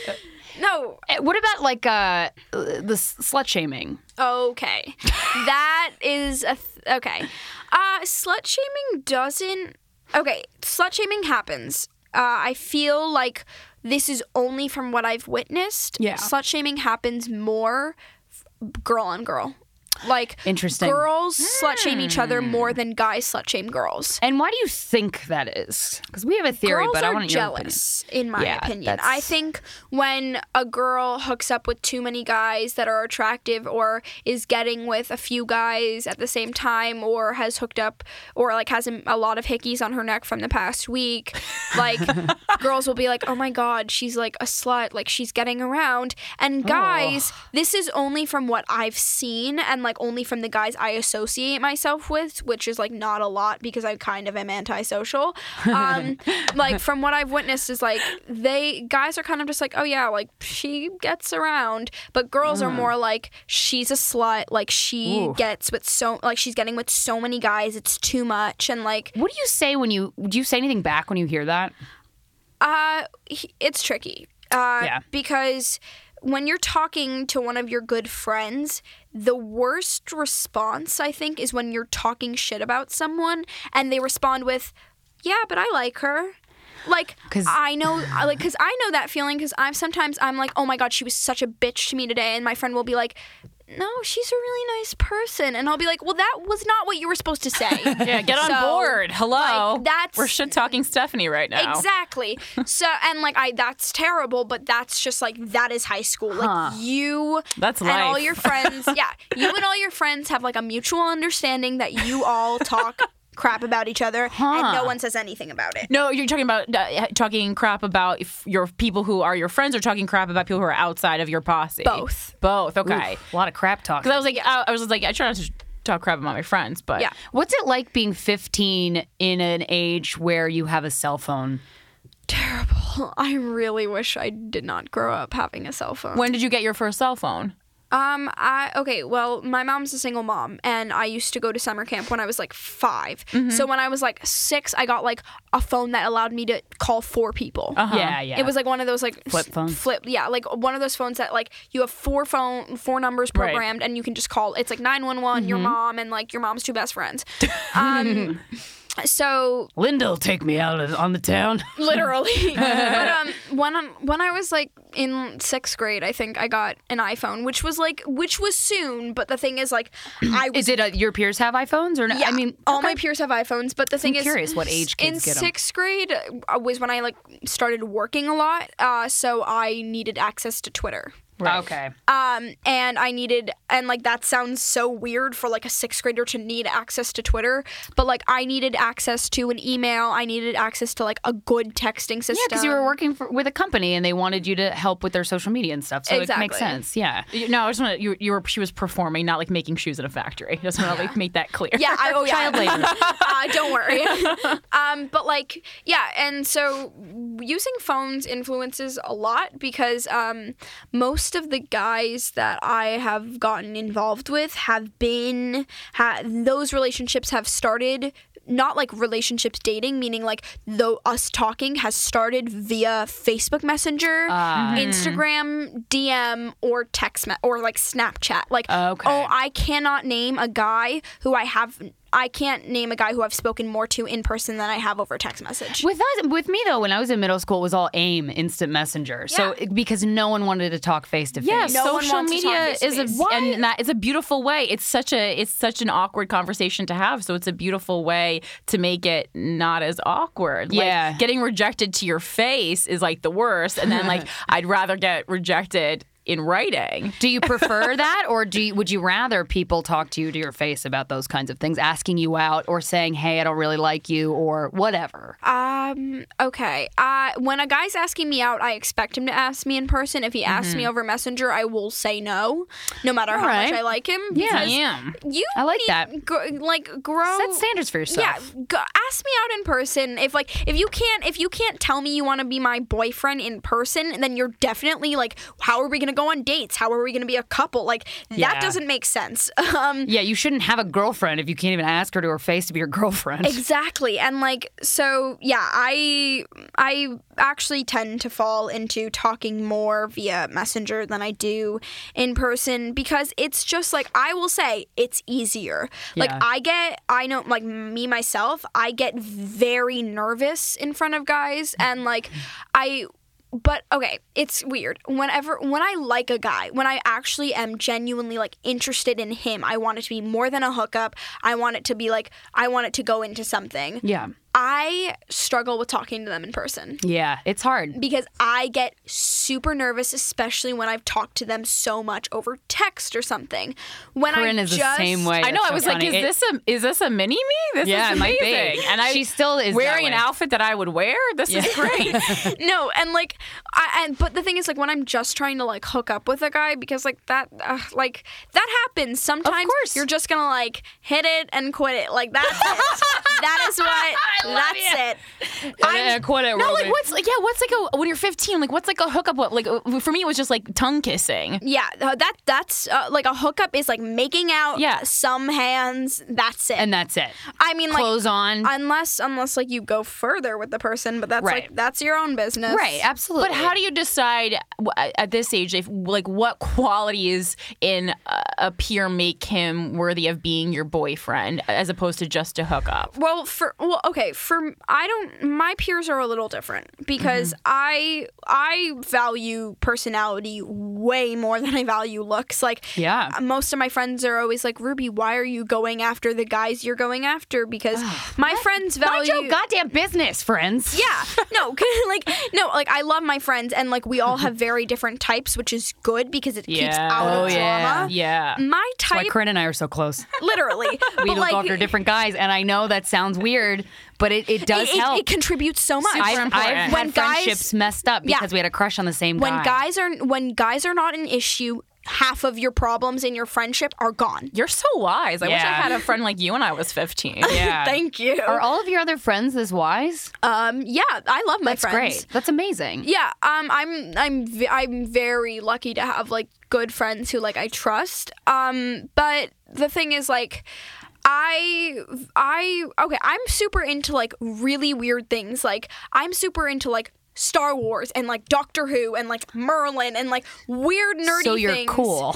no, Eh, What about like uh the s- slut shaming? okay. That is a th- okay. Uh, slut shaming doesn't. Okay, slut shaming happens. Uh, I feel like this is only from what I've witnessed. Yeah. Slut shaming happens more f- girl on girl. Like, Interesting. girls slut shame each other more than guys slut shame girls. And why do you think that is? Because we have a theory, Girls but I are want your opinion. jealous, in my Yeah, opinion. that's- I think when a girl hooks up with too many guys that are attractive, or is getting with a few guys at the same time, or has hooked up, or like has a, a lot of hickeys on her neck from the past week, like girls will be like, "Oh my god, she's like a slut, like she's getting around." And guys, this is only from what I've seen, and like only from the guys I associate myself with, which is like not a lot because I kind of am antisocial. Um, like from what I've witnessed is like they guys are kind of just like, oh yeah, like she gets around, but girls are more like, she's a slut, like she Ooh. gets with so like she's getting with so many guys, it's too much. And like What do you say when you do you say anything back when you hear that? uh he- it's tricky. Uh Yeah. because when you're talking to one of your good friends, the worst response, I think, is when you're talking shit about someone and they respond with, yeah, but I like her. Like, 'Cause- I know, I- like, because I know that feeling, because I'm sometimes I'm like, oh my God, she was such a bitch to me today. And my friend will be like, no, she's a really nice person. And I'll be like, well, that was not what you were supposed to say. Yeah, get on So, board. Hello. like, that's- We're shit talking Stephanie right now. Exactly. So, and like, I, that's terrible, but that's just like, that is high school. Like, Huh. you That's and all life. your friends, yeah, you and all your friends have like a mutual understanding that you all talk crap about each other and no one says anything about it. No, you're talking about uh, talking crap about if your people who are your friends, or talking crap about people who are outside of your posse. Both. Both. Okay. Oof, a lot of crap talk. Because I was like, I, I was just like, I try not to talk crap about my friends, but Yeah. What's it like being fifteen in an age where you have a cell phone? Terrible. I really wish I did not grow up having a cell phone. when did you get your first cell phone? Um, I okay. Well, my mom's a single mom, and I used to go to summer camp when I was like five. Mm-hmm. So when I was like six, I got like a phone that allowed me to call four people. Uh-huh. Yeah, yeah. It was like one of those like Flip s- phone? Flip, yeah, like one of those phones that like you have four phone, four numbers Right. programmed, and you can just call. It's like nine one one, your Mm-hmm. mom, and like your mom's two best friends. Um, so Linda will take me out on the town. literally, but um, when I'm, when I was like in sixth grade, I think I got an iPhone, which was like which was soon. But the thing is, like, I was Is it a, your peers have iPhones or no? Yeah, I mean, all okay. my peers have iPhones, but the thing I'm is, curious what age in kids get 'em. sixth grade uh, was when I like started working a lot, uh, so I needed access to Twitter. Okay. Um, and I needed, and like that sounds so weird for like a sixth grader to need access to Twitter, but like I needed access to an email. I needed access to like a good texting system. Yeah, because you were working for, with a company and they wanted you to help with their social media and stuff, so it Exactly. makes sense. Yeah. You- No, I just want to. You, you were. She was performing, not like making shoes at a factory. Just want to like make that clear. Yeah, I, oh yeah. Child labor. uh, don't worry. um, but like, yeah, and so using phones influences a lot because um, most of the guys that I have gotten involved with have been ha- those relationships have started. Not like relationships dating, meaning like though us talking has started via Facebook Messenger, Ah. Instagram, D M, or text me- or like Snapchat. Like, Okay. oh, I cannot name a guy who I have. I can't name a guy who I've spoken more to in person than I have over text message. With us, with me though, when I was in middle school, it was all AIM, instant messenger. So Yeah. because no one wanted to talk face to face. Yeah, No one social wants to talk media is a face-to-face. and that is a beautiful way. It's such a it's such an awkward conversation to have. So it's a beautiful way to make it not as awkward. Yeah. Like, getting rejected to your face is like the worst, and then like I'd rather get rejected in writing. Do you prefer that, or do you, would you rather people talk to you to your face about those kinds of things, asking you out or saying, "Hey, I don't really like you," or whatever? Um. Okay. Uh, when a guy's asking me out, I expect him to ask me in person. If he asks me over Messenger, I will say no, no matter how right. much I like him. Yeah. because Damn. You I like need- that. gr- like grow. Set standards for yourself. Yeah, go, ask me out in person. If like if you can't if you can't tell me you want to be my boyfriend in person, then you're definitely like, how are we gonna go on dates? How are we gonna be a couple? Like Yeah. that doesn't make sense. Um, Yeah, you shouldn't have a girlfriend if you can't even ask her to her face to be your girlfriend. Exactly. And like so yeah, I I actually tend to fall into talking more via Messenger than I do in person because it's just like I will say it's easier. Like Yeah. I get I know like me myself, I get very nervous in front of guys and like I But okay, it's weird. Whenever when I like a guy, when I actually am genuinely like interested in him, I want it to be more than a hookup. I want it to be like I want it to go into something. Yeah. I struggle with talking to them in person Yeah, it's hard. because I get super nervous, especially when I've talked to them so much over text or something. When Corinne I is just, the same way. I know. That's I so was funny. like, is It- this a is this a mini me? This Yeah, is it might be. amazing. And I She still is that wearing an way. outfit that I would wear. This is great. No, and like, I and but the thing is, like, when I'm just trying to like hook up with a guy, because like that, uh, like that happens sometimes. course. You're just gonna like hit it and quit it. Like that's it. That is what. That's it. Yeah, quit it, No, Rosie. like what's like yeah, what's like a when you're fifteen, like what's like a hookup? What like uh, for me it was just like tongue kissing. Yeah, uh, that that's uh, like a hookup is like making out. Yeah. Some hands. That's it. And that's it. I mean, like, Clothes on. unless unless like you go further with the person, but that's Right. like that's your own business. Right, absolutely. But how do you decide w- at this age, if like what qualities in a, a peer make him worthy of being your boyfriend as opposed to just to hook up? Well, for well, okay, for I don't. My peers are a little different because Mm-hmm. I I value personality way more than I value looks. Like, Yeah. most of my friends are always like, Ruby, why are you going after the guys you're going after? Because my friends Mind value. your goddamn business, friends. Yeah, no, like no, like I love my friends, and like we all have very different types, which is good because it keeps Yeah. out Oh, of yeah. drama. Yeah. My That's why type, Corinne and I are so close. literally, We but look like, after different guys, and I know that sounds weird, but it, it does it, it- help. It contributes so much. Super I've, I've important. had When guys- friendships messed up Yeah. because we had a crush on the same when guy. guys are when guys are not an issue, half of your problems in your friendship are gone. You're so wise. I wish I Yeah. had a friend like you when I was fifteen. Yeah. Thank you. Are all of your other friends this wise? um, yeah, I love my That's friends. great. That's amazing. Yeah, um, I'm I'm v- I'm very lucky to have like good friends who like I trust. Um, but the thing is like. I I okay, I'm super into like really weird things. Like I'm super into like Star Wars and like Doctor Who and like Merlin and like weird nerdy So you're things. cool.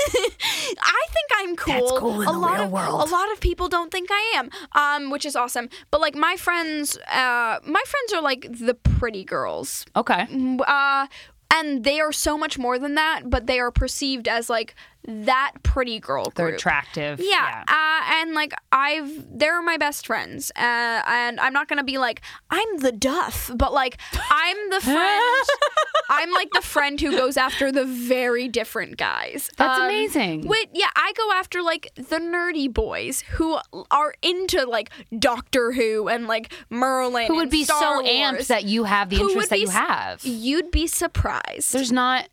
I think I'm cool. That's cool in a the lot real of, world. A lot of people don't think I am, um, which is awesome. But like my friends, uh, my friends are like the pretty girls. Okay. Uh, and they are so much more than that, but they are perceived as like that pretty girl group. They're attractive. Yeah, Uh, and like I've, they're my best friends, uh, and I'm not gonna be like I'm the duff, but like I'm the friend. I'm like the friend who goes after the very different guys. That's Um, amazing. Wait, yeah, I go after like the nerdy boys who are into like Doctor Who and like Merlin. Who would and be Star so Wars. amped that you have the Who interest would that be you s- have? You'd be surprised. There's not.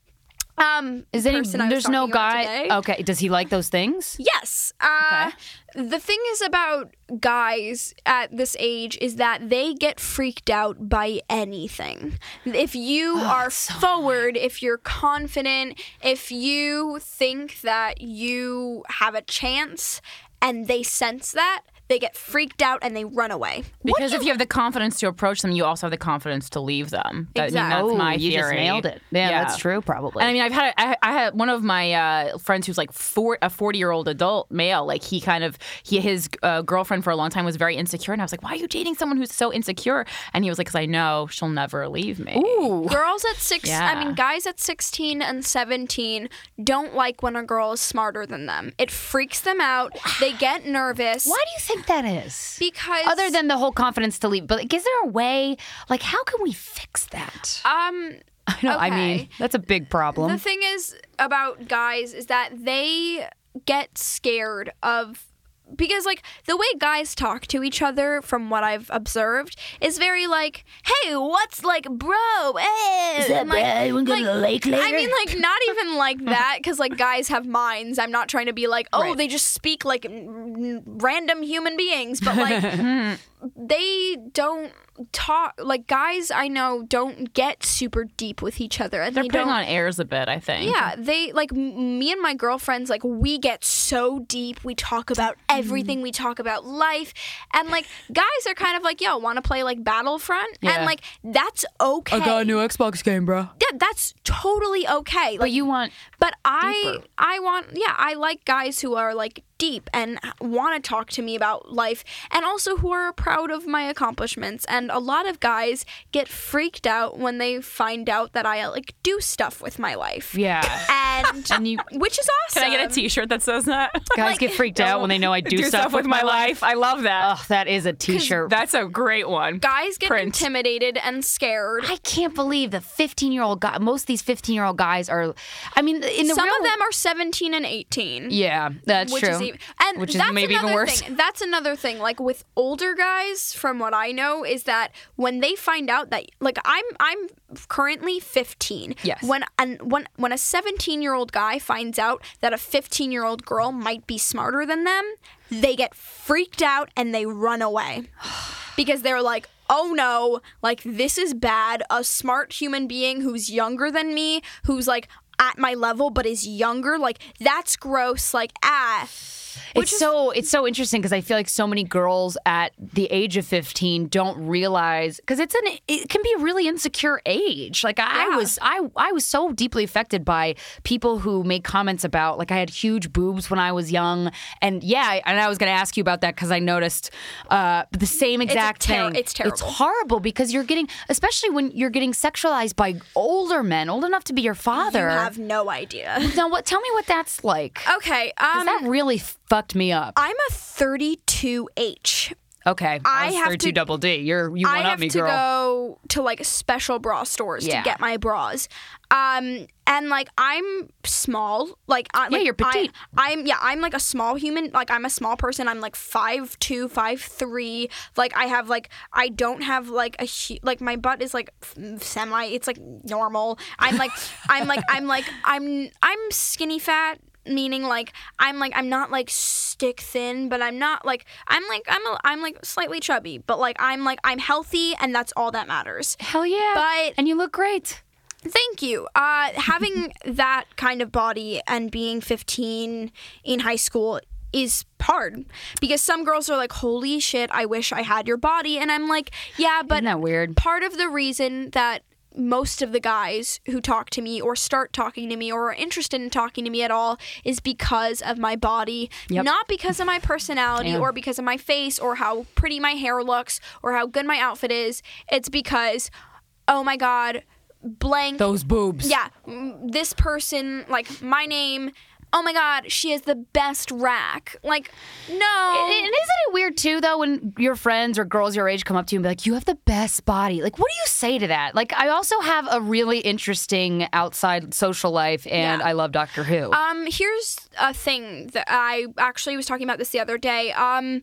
Um, Is any? person I was There's no talking about guy. today. Okay. Does he like those things? Yes. Uh, The thing is about guys at this age is that they get freaked out by anything. If you are forward, if you're confident, if you think that you have a chance and they sense that, they get freaked out and they run away. Because if you have the confidence to approach them, you also have the confidence to leave them. That, I mean, Exactly. that's my Oh, you theory. just nailed it. Yeah, that's true. Probably. And I mean, I've had I, I had one of my uh, friends who's like four, a forty-year-old adult male. Like he kind of he his uh, girlfriend for a long time was very insecure, and I was like, "Why are you dating someone who's so insecure?" And he was like, "Because I know she'll never leave me." Ooh. Girls at six, I Yeah. mean, guys at sixteen and seventeen don't like when a girl is smarter than them. It freaks them out. They get nervous. Why do you think that is? Because Other than the whole confidence to leave, but like, is there a way? Like, how can we fix that? um I know. I mean, okay. that's a big problem. the thing is about guys is that they get scared of because like the way guys talk to each other from what I've observed is very like, hey, what's like bro? Eh. And, like, We're like, the lake later. I mean, like, not even like that, because, like, guys have minds. I'm not trying to be like, oh, Right. they just speak like n- n- random human beings, but, like, they don't talk. Like, guys I know don't get super deep with each other. And They're they putting don't. on airs a bit, I think. Yeah, they, like, m- me and my girlfriends, like, we get so deep. We talk about everything. We talk about life. And, like, guys are kind of like, yo, want to play, like, Battlefront? Yeah. And, like, that's okay. Xbox game, bro. Yeah, that's totally okay. Like, But you want but I deeper. I want yeah, I like guys who are like deep and want to talk to me about life and also who are proud of my accomplishments. And a lot of guys get freaked out when they find out that I like do stuff with my life. yeah. And, And you which is awesome. Can I get a T-shirt that says that? guys get freaked out when they know I do, Do stuff with my life. I love that. Oh, that is a T-shirt. That's a great one. Guys get Print. intimidated and scared. I can't believe the fifteen-year-old guy. Most of these fifteen-year-old guys are. I mean, in the Some real, of them are seventeen and eighteen. Yeah, that's which true. is even, and Which is that's maybe even another worse. thing. That's another thing. Like with older guys, from what I know, is that when they find out that, like, I'm I'm currently fifteen. Yes. When and when when a seventeen-year-old guy finds out that a fifteen-year-old girl might be smarter than them, they get freaked out and they run away because they're like, oh no, like this is bad. A smart human being who's younger than me, who's like at my level but is younger, like that's gross. Like ah. It's so it's so interesting because I feel like so many girls at the age of fifteen don't realize because it's an it can be a really insecure age. Like I Yeah. was I I was so deeply affected by people who make comments about like I had huge boobs when I was young, and yeah, and I was going to ask you about that because I noticed uh, the same exact ter- thing. it's terrible. It's horrible because you're getting, especially when you're getting sexualized by older men, old enough to be your father. You have no idea. Now, what? Tell me what that's like. Okay, 'Cause um, that really fucked me up. I'm a thirty-two H. Okay, I was have thirty-two to- double D. You're you I one up have me, to girl. go to like special bra stores Yeah. to get my bras. Um, and like I'm small. Like, I, Yeah, like, you're petite. I, I'm yeah, I'm like a small human. Like I'm a small person. I'm like five two, five three. Like I have like I don't have like a hu- like my butt is like f- semi. It's like normal. I'm like I'm like I'm like I'm I'm skinny fat. Meaning like I'm like I'm not like stick thin, but I'm not like I'm like I'm a, I'm like slightly chubby, but like I'm like I'm healthy, and that's all that matters. Hell yeah! But and you look great. thank you. Uh, having that kind of body and being fifteen in high school is hard because some girls are like, holy shit, I wish I had your body, and I'm like, yeah, but Isn't that weird? part of the reason that most of the guys who talk to me or start talking to me or are interested in talking to me at all is because of my body, Yep. not because of my personality Yeah. or because of my face or how pretty my hair looks or how good my outfit is. It's because, oh my God, blank. Those boobs. Yeah, mm, this person, like my name, oh my God, she has the best rack. Like, no. And isn't it weird too, though, when your friends or girls your age come up to you and be like, "You have the best body"? Like, what do you say to that? Like, I also have a really interesting outside social life, and Yeah. I love Doctor Who. Um, here's a thing that I actually was talking about this the other day. Um,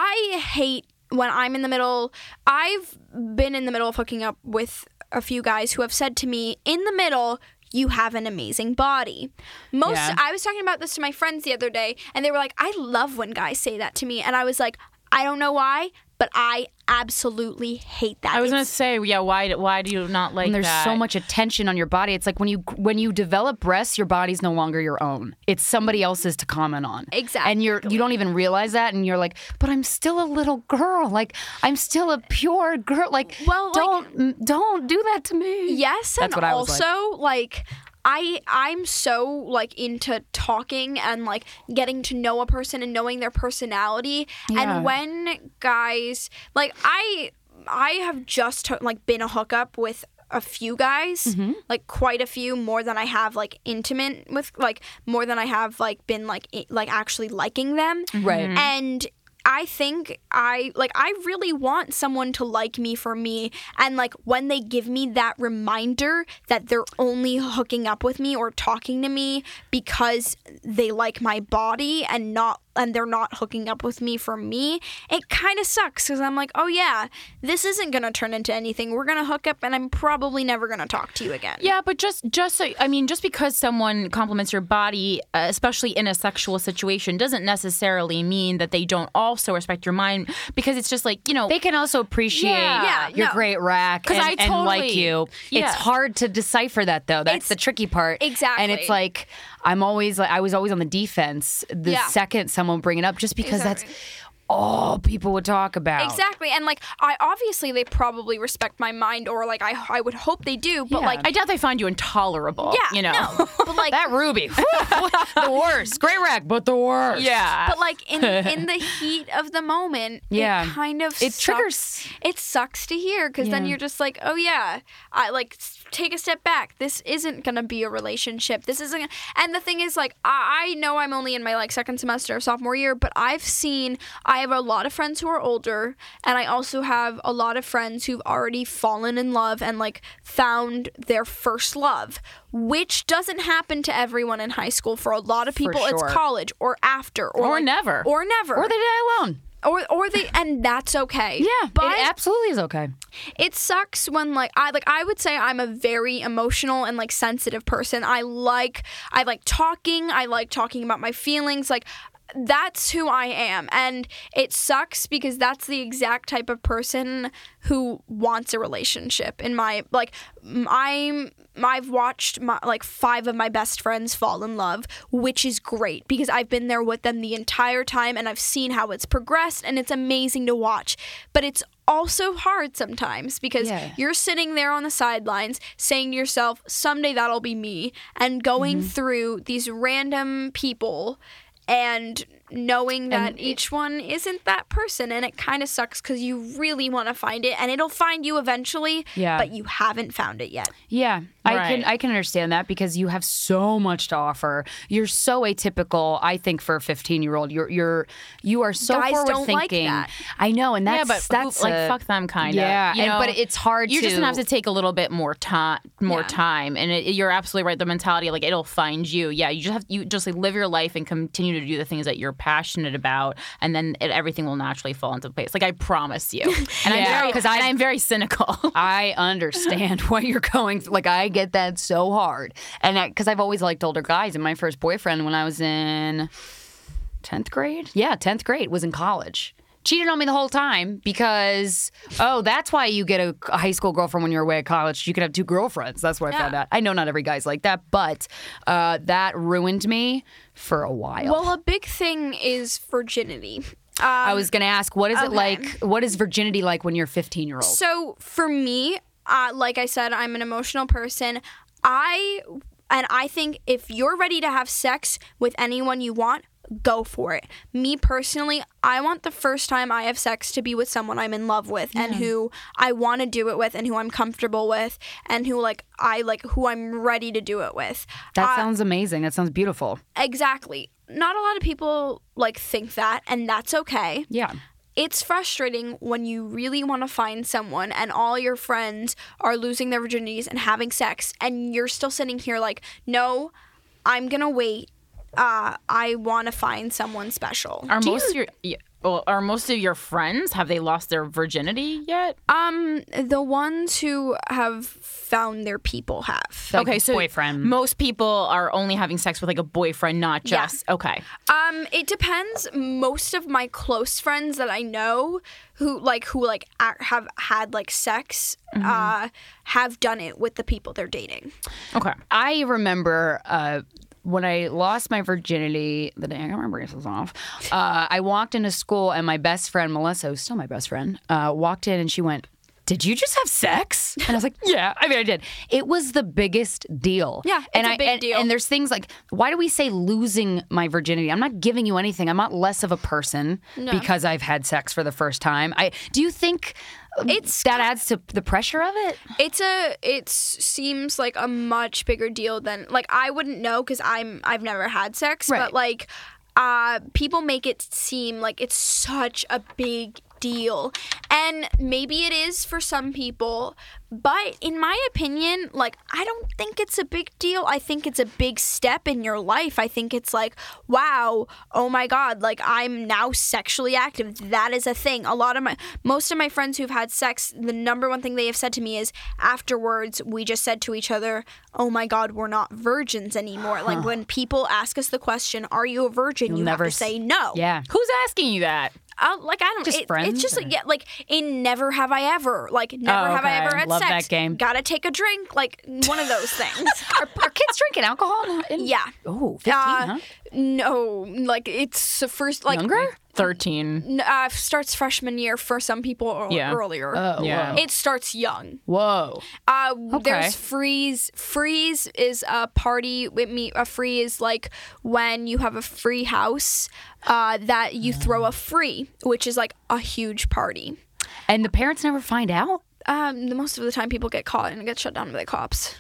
I hate when I'm in the middle. I've been in the middle of hooking up with a few guys who have said to me, in the middle, you have an amazing body. Most Yeah. I was talking about this to my friends the other day, and they were like, I love when guys say that to me. And I was like, I don't know why, but I absolutely hate that. I was It's- gonna say, yeah. Why? Why do you not like and there's that? so much attention on your body. It's like when you when you develop breasts, your body's no longer your own. It's somebody else's to comment on. Exactly. And you're you don't even realize that, and you're like, but I'm still a little girl. Like I'm still a pure girl. Like, Well, like- don't mm, don't do that to me. Yes, That's and what I was like. also like I I'm so like into talking and like getting to know a person and knowing their personality. Yeah. And when guys like I I have just ho- like been a hookup with a few guys, Mm-hmm. like quite a few, more than I have like intimate with, like more than I have like been like i- like actually liking them. Right. And I think I like I really want someone to like me for me, and like when they give me that reminder that they're only hooking up with me or talking to me because they like my body and not and they're not hooking up with me for me, it kind of sucks because I'm like, oh yeah, this isn't gonna turn into anything. We're gonna hook up, and I'm probably never gonna talk to you again. Yeah, but just just so, I mean, just because someone compliments your body, uh, especially in a sexual situation, doesn't necessarily mean that they don't also respect your mind. Because it's just like, you know, They can also appreciate Yeah. Yeah, your no. great rack 'Cause and, I and like totally- you. yeah. It's hard to decipher that, though. That's It's- the tricky part. Exactly. And it's like I'm always like I was always on the defense the Yeah. second someone bring it up, just because Exactly. that's all people would talk about. Exactly, and like I obviously they probably respect my mind, or like I I would hope they do, but Yeah. like I doubt they find you intolerable. yeah, you know. no, but like That Ruby, the worst. Great rack, but the worst. Yeah. but like in in the heat of the moment, Yeah. it kind of It sucks. triggers. It sucks to hear because then Yeah. you're just like, oh yeah, I like s- take a step back. This isn't gonna be a relationship. This isn't. Gonna... And the thing is, like, I, I know I'm only in my like second semester of sophomore year, but I've seen I have a lot of friends who are older, and I also have a lot of friends who've already fallen in love and like found their first love, which doesn't happen to everyone in high school. For a lot of people, sure. it's college or after or, Or like- never. or never Or they die alone. or or they and that's okay. Yeah, but it absolutely is okay. it sucks when like I like I would say I'm a very emotional and like sensitive person. I like I like talking. I like talking about my feelings. Like that's who I am. And it sucks because that's the exact type of person who wants a relationship. In my, like, I'm, I've watched my, like five of my best friends fall in love, which is great because I've been there with them the entire time and I've seen how it's progressed and it's amazing to watch. But it's also hard sometimes because Yeah. you're sitting there on the sidelines saying to yourself, someday that'll be me, and going Mm-hmm. through these random people and knowing that And each one isn't that person, and it kind of sucks because you really want to find it and it'll find you eventually, Yeah. but you haven't found it yet. Yeah, I Right. can I can understand that because you have so much to offer. You're so atypical, I think, for a fifteen year old. You're you're you are so Guys forward don't like thinking. that. I know, and that's yeah, but that's who- like a- fuck them, kind of. Yeah, you and- know? but it's hard You're to- just gonna have to take a little bit more time, more Yeah. time, and it, you're absolutely right. The mentality, like it'll find you. Yeah, you just have you just like live your life and continue to do the things that you're passionate about, and then it, everything will naturally fall into place. Like I promise you. And I'm Yeah, very 'cause because I- I'm very cynical. I understand what you're going through. Like, I get that so hard. And because I've always liked older guys. And my first boyfriend when I was in tenth grade? Yeah, tenth grade was in college. Cheated on me the whole time because, oh, that's why you get a, a high school girlfriend when you're away at college. You could have two girlfriends. That's what I found Yeah. out. I know not every guy's like that, but uh, that ruined me for a while. Well, a big thing is virginity. Um, I was going to ask, what is it okay. like? What is virginity like when you're fifteen year old? So for me, uh, like I said, I'm an emotional person. I and I think if you're ready to have sex with anyone you want, go for it. Me personally, I want the first time I have sex to be with someone I'm in love with and who I want to do it with and who I'm comfortable with and who like I like who I'm ready to do it with. That Uh, sounds amazing. That sounds beautiful. exactly. Not a lot of people like think that, and that's okay. Yeah. It's frustrating when you really want to find someone and all your friends are losing their virginities and having sex and you're still sitting here like, no, I'm going to wait. Uh, I want to find someone special. Are most of your yeah, well, are most of your friends, have they lost their virginity yet? Um, the ones who have found their people have. Like okay, so boyfriend. most people are only having sex with like a boyfriend, not Yeah. just okay. Um, it depends. Most of my close friends that I know who like who like a- have had like sex uh have done it with the people they're dating. Okay. I remember uh, when I lost my virginity, the day I got my braces off, uh, I walked into school and my best friend, Melissa, who's still my best friend, uh, walked in and she went, "Did you just have sex?" And I was like, "Yeah, I mean, I did." It was the biggest deal. Yeah, it's and a I, big and, deal. And there's things like, why do we say losing my virginity? I'm not giving you anything. I'm not less of a person because I've had sex for the first time. I do you think It's that adds to the pressure of it? It's a it seems like a much bigger deal than like I wouldn't know because I'm I've never had sex, Right. but like uh people make it seem like it's such a big deal. And maybe it is for some people, but in my opinion, like I don't think it's a big deal. I think it's a big step in your life. I think it's like, wow, oh my God, like I'm now sexually active. That is a thing. A lot of my most of my friends who've had sex, the number one thing they have said to me is afterwards we just said to each other, oh my God, we're not virgins anymore. Like when people ask us the question, are you a virgin? You never have to s- say no. Yeah. Who's asking you that? Uh, like I don't. Just it- friends, It's just or- like yeah, like in Never Have I Ever. Like Never Oh, Have I okay. Ever had Love sex. that game. Gotta take a drink. Like one of those things. Are, are kids drinking alcohol? In- Yeah. Oh, fifteen, Uh, huh? No, like it's the first like Younger? Thirteen. n- uh, starts freshman year for some people or Yeah. earlier. Oh, Yeah. whoa. It starts young. Whoa. Uh, Okay. There's freeze. Freeze is a party with me. A free is like when you have a free house uh, that you throw a free, which is like a huge party. And the parents never find out? Um, the most of the time, people get caught and get shut down by the cops.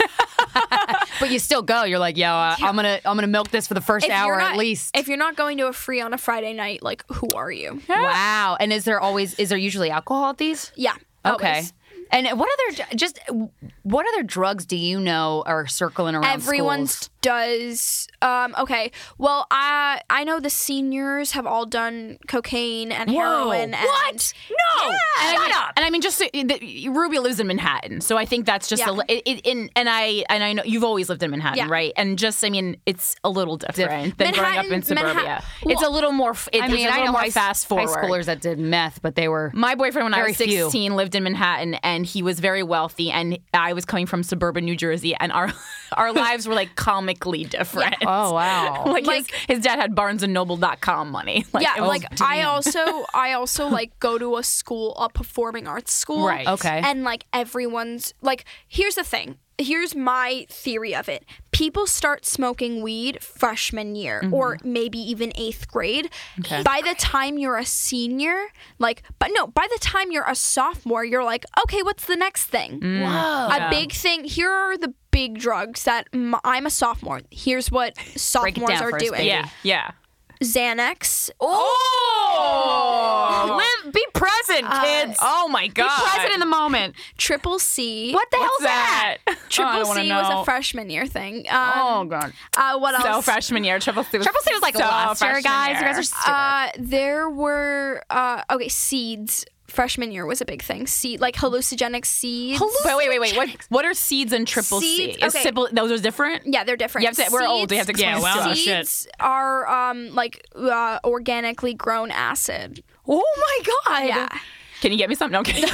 But you still go. You're like, yo, uh, I'm gonna, I'm gonna milk this for the first If hour you're not- at least. If you're not going to a free on a Friday night, like who are you? Wow. And is there always, is there usually alcohol at these? Yeah. Okay. always. And what other, just What other drugs do you know are circling around Everyone's schools? does. Um, okay. Well, I I know the seniors have all done cocaine and heroin. And, What? No. Yeah. And I mean, Shut up. And I mean, just so, the, Ruby lives in Manhattan, so I think that's just Yeah. a. li- It, it, in, and I and I know you've always lived in Manhattan, Yeah. right? And just, I mean, it's a little different than growing up in Manhattan- suburbia. Manhattan- it's a little more. It, I it's mean, a I little know more high, fast high forward. schoolers that did meth, but they were My boyfriend, when I Very was few. sixteen, lived in Manhattan, and he was very wealthy, and I was coming from suburban New Jersey, and our our lives were like comically different. Oh, wow. like, Like- his, his dad had barnes and noble dot com money. Like, yeah, it was- like I also I also like go to a school, a performing arts school. Right. Okay. And like everyone's like here's the thing. Here's my theory of it. People start smoking weed freshman year or maybe even eighth grade. By the time you're a senior, like but no, by the time you're a sophomore, you're like, "Okay, what's the next thing?" Whoa. A big thing. Here are the big drugs that m- I'm a sophomore. Here's what sophomores down are for us, doing. baby. yeah, yeah. Xanax. Oh, Live, be present, kids. oh my Be god! present in the moment. Triple C. What the What's hell's that? that? Triple Oh, I don't wanna C was know. a freshman year thing. Um, Oh god. uh, what So else? freshman year, triple C. Was Triple C was like so last year, freshman guys. You year. guys are stupid. Uh, there were uh, okay seeds. Freshman year was a big thing. Seed like hallucinogenic seeds. But wait, wait, wait. What what are seeds and triple Seeds- C? Is okay. triple, those are different? yeah, they're different. You have to- we're old. We have to explain Yeah, wow. this to us. shit. Seeds are um like uh, organically grown acid. Oh my god! Yeah. Can you get me something? No, okay.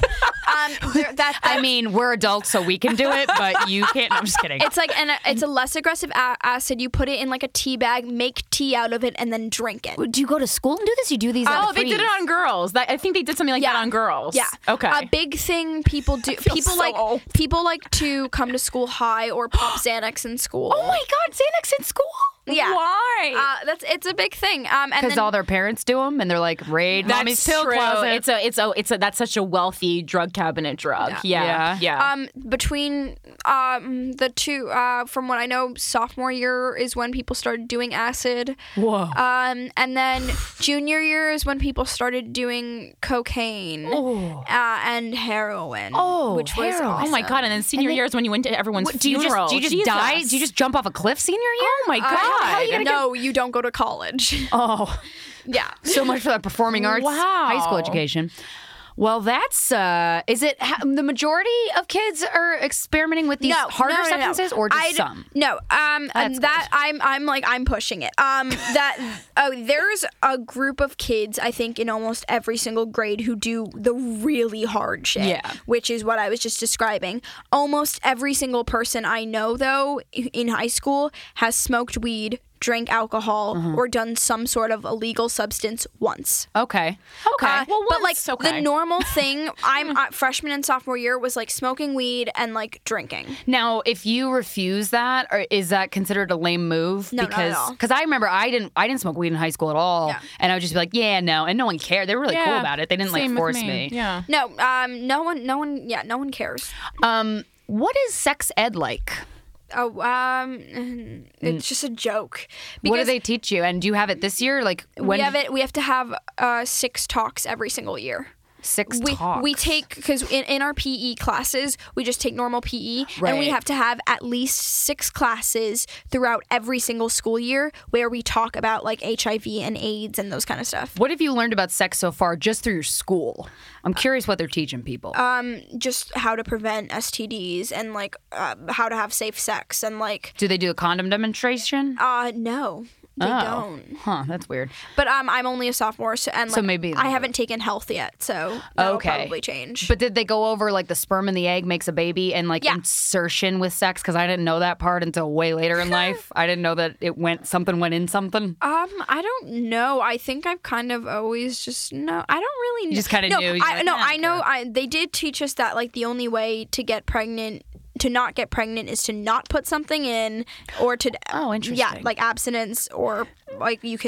Um, there- that, I that- mean, we're adults, so we can do it, but you can't. No, I'm just kidding. it's like an it's a less aggressive a- acid. You put it in like a tea bag, make tea out of it, and then drink it. Do you go to school and do this? You do these? oh, they did it on girls. That, I think they did something like that on girls. Yeah. Okay. A big thing people do. feel People so like old. people like to come to school high or pop Xanax in school. Oh my god, Xanax in school? Yeah. Why? Uh, that's it's a big thing. Um, and Because then all their parents do them, and they're like, raid That's mommy's pill true. closet. It's a, it's a, it's a. That's such a wealthy drug cabinet drug. Yeah, Yeah. yeah. um between um the two uh from what I know, sophomore year is when people started doing acid. Whoa. Um, and then junior year is when people started doing cocaine uh, and heroin. Oh, which was heroin. awesome. oh my god! And then senior year is when you went to everyone's What, do you funeral. just do you just Jesus. die? Do you just jump off a cliff senior year? Oh my Uh, god! how are you gonna no, you don't go to college. Oh, Yeah. so much for that performing arts Wow. high school education. Well, that's uh is it ha- the majority of kids are experimenting with these no, harder no, no, no. substances or just I'd- some? No, um, and that I'm I'm like I'm pushing it. Um, that oh, there's a group of kids I think in almost every single grade who do the really hard shit. Yeah. which is what I was just describing. Almost every single person I know though in high school has smoked weed, drank alcohol, Uh-huh. or done some sort of illegal substance once. Okay. Okay. Uh, well, but like once, okay. the normal thing, I'm uh, freshman and sophomore year was like smoking weed and like drinking. Now, if you refuse that, or is that considered a lame move? No, not at because all. because I remember I didn't I didn't smoke weed in high school at all, Yeah. and I would just be like, yeah, no, and no one cared. They were really cool Yeah. about it. They didn't like Same with force me. me. Yeah. No, um, no one, no one, yeah, no one cares. Um, what is sex ed like? Oh, um, it's just a joke. What do Because they teach you? And do you have it this year? Like when we have it, we have to have uh, six talks every single year. six We talks? we take because in, in our P E classes we just take normal P E and we Right. have to have at least six classes throughout every single school year where we talk about like H I V and AIDS and those kind of stuff. What have you learned about sex so far just through your school? I'm curious what they're teaching people. Um, just how to prevent S T Ds and like uh, how to have safe sex and like do they do a condom demonstration? uh no. They Oh. don't. Huh, that's weird. But um, I'm only a sophomore, so, and like, So maybe I they'll- haven't taken health yet, so that'll Okay. probably change. But did they go over like the sperm and the egg makes a baby and like Yeah. insertion with sex? Because I didn't know that part until way later in life. I didn't know that it went something went in something. um, I don't know. I think I've kind of always just no. I don't really. You just kinda no, knew. You're I like, no. "Nah, I I don't know. care." I they did teach us that like the only way to get pregnant. To not get pregnant is to not put something in, or to Oh, interesting. yeah, like abstinence, or like you can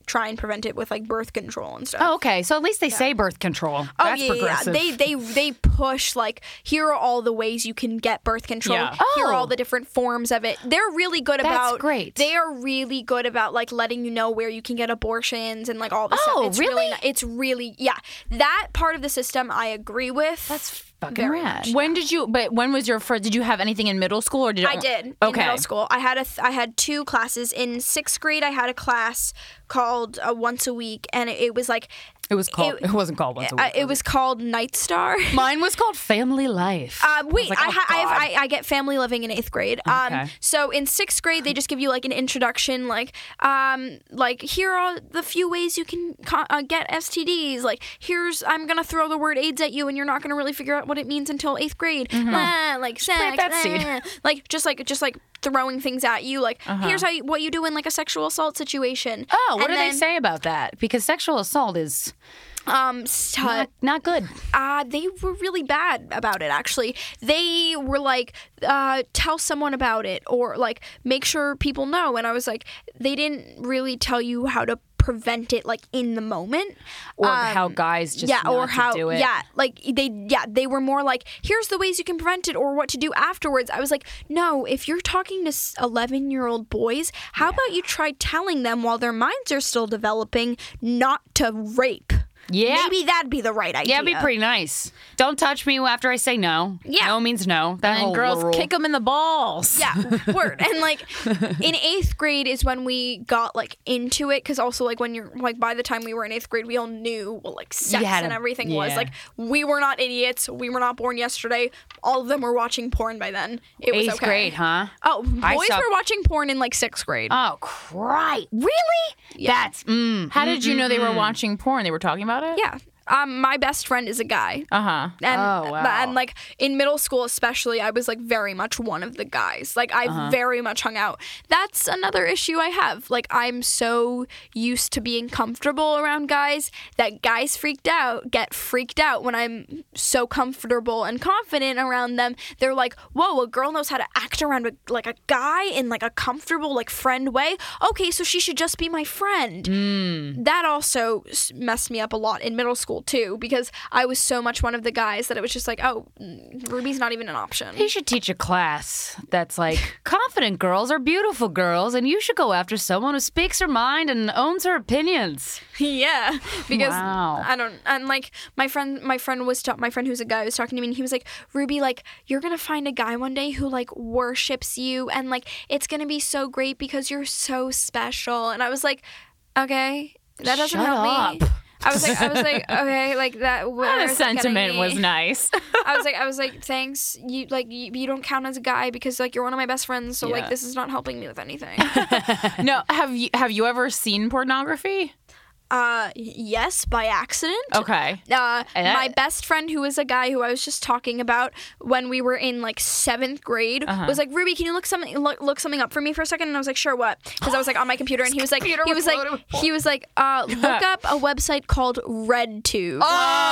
try and prevent it with like birth control and stuff. Oh, okay. So at least they say birth control. Oh That's yeah, yeah, yeah. progressive. They they they push like here are all the ways you can get birth control. Yeah. Here are Oh. all the different forms of it. They're really good That's about. great. They are really good about like letting you know where you can get abortions and like all this Oh, stuff. It's really? ni- It's really yeah. That part of the system I agree with. That's fucking Very rad. much. When did you? But when was your first? Did you have anything in middle school or did I did in Okay. middle school. I had a th- I had two classes in sixth grade. I had a class called uh, Once a Week, and it, it was like It was called. It, It- wasn't called once a week. uh, it was called Night Star. Mine was called Family Life. Uh, wait, like, I, oh, ha- I, have, God. I I get family living in eighth grade. Um, Okay. so in sixth grade they just give you like an introduction, like um, like here are the few ways you can co- uh, get S T Ds. Like here's I'm gonna throw the word AIDS at you, and you're not gonna really figure out what it means until eighth grade. Ah, like sex, plant that seed. ah. like just like just like throwing things at you. Like here's how you, what you do in like a sexual assault situation. oh, what And do then, they say about that? Because sexual assault is Um, st- not, not good. Uh, they were really bad about it, actually. They were like, uh, tell someone about it or like make sure people know. And I was like, they didn't really tell you how to prevent it like in the moment. Or Um, how guys just yeah, not or to how do it. yeah, like they yeah, they were more like, here's the ways you can prevent it or what to do afterwards. I was like, no, if you're talking to eleven-year-old boys, how about you try telling them while their minds are still developing not to rape? Yeah. Maybe that'd be the right idea. Yeah, it'd be pretty nice. Don't touch me after I say no. Yeah. No means no. That And whole girls rule. kick them in the balls. Yeah, word. And like in eighth grade is when we got like into it, because also like when you're like by the time we were in eighth grade, we all knew what like sex had and a- everything was. yeah. Like we were not idiots. We were not born yesterday. All of them were watching porn by then. It was Eighth okay. grade, huh? Oh, I boys saw- were watching porn in like sixth grade. Oh, cry. Really? That's, mm. How did you know they were watching porn? They were talking about it? yeah. Um, my best friend is a guy. Uh huh. And, Oh, wow. and like in middle school especially, I was like very much one of the guys. Like I Uh-huh. very much hung out. That's another issue I have. Like I'm so used to being comfortable around guys that guys freaked out get freaked out when I'm so comfortable and confident around them. They're like, whoa, a girl knows how to act around a, like a guy in like a comfortable like friend way. Okay, so she should just be my friend. Hmm. That also s- messed me up a lot in middle school too, because I was so much one of the guys that it was just like, oh, mm, Ruby's not even an option. He should teach a class that's like, confident girls are beautiful girls, and you should go after someone who speaks her mind and owns her opinions. Yeah, because Wow. I don't. And like my friend, my friend was ta- my friend who's a guy was talking to me, and he was like, Ruby, like you're gonna find a guy one day who like worships you, and like it's gonna be so great because you're so special. And I was like, okay, that doesn't Shut help me. up. I was like, I was like, okay, like that. Where The is that getting sentiment me? was nice. I was like, I was like, thanks. You like, you, you don't count as a guy because like you're one of my best friends. So Yeah. like, this is not helping me with anything. No, have you have you ever seen pornography? uh, yes, by accident. Okay. Uh, And that- my best friend, who was a guy who I was just talking about when we were in like seventh grade, Uh-huh. was like, "Ruby, can you look something look, look something up for me for a second?" And I was like, "Sure, what?" Because I was like on my computer, and he was like, he was like, he was like, uh, "Look up a website called RedTube."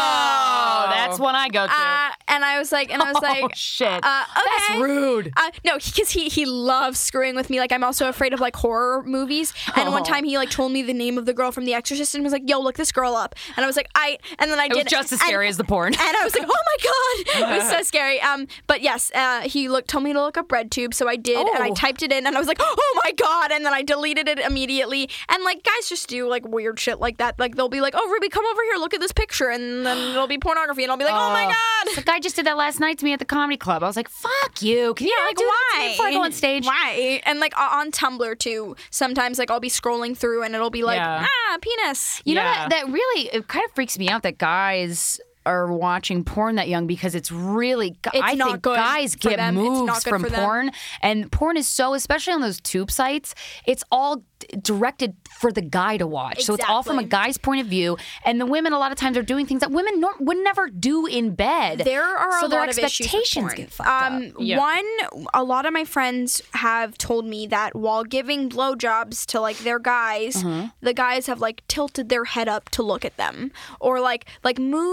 Oh, that's one I go to. Uh, and I was like, and I was like, oh, shit. uh, okay. That's rude. Uh, no, because he he loves screwing with me. Like I'm also afraid of like horror movies. And one Oh. time he like told me the name of the girl from The Exorcist and was like, "Yo, look this girl up." And I was like, "I." And then I It did was just as and- scary as the porn. And I was like, "Oh my god, it was so scary." Um, but yes, uh, he looked told me to look up RedTube, so I did, and I Oh. typed it in, and I was like, "Oh my god!" And then I deleted it immediately. And like guys just do like weird shit like that. Like they'll be like, "Oh, Ruby, come over here, look at this picture," and then it'll be pornography, and I'll be like, "Oh, my Oh. god." The guy just did that last night to me at the comedy club. I was like, fuck you. Can you Yeah, not like do that to me why? before I go on stage? Why? And like o- on Tumblr too. Sometimes like I'll be scrolling through and it'll be like, Yeah. ah, penis. You know, Yeah. that, that really, it kind of freaks me out that guys are watching porn that young because it's really, It's I not think good guys for get them. It's not moves good from for them. porn. And porn is so, especially on those tube sites, it's all d- directed for the guy to watch. So it's all from a Exactly. guy's point of view. And the women, a lot of times, are doing things that women nor- would never do in bed. There are so a their lot of issues with expectations porn. get fucked um, up. Yeah. One, a lot of my friends have told me that while giving blowjobs to like their guys, Mm-hmm. the guys have like tilted their head up to look at them, or like like moves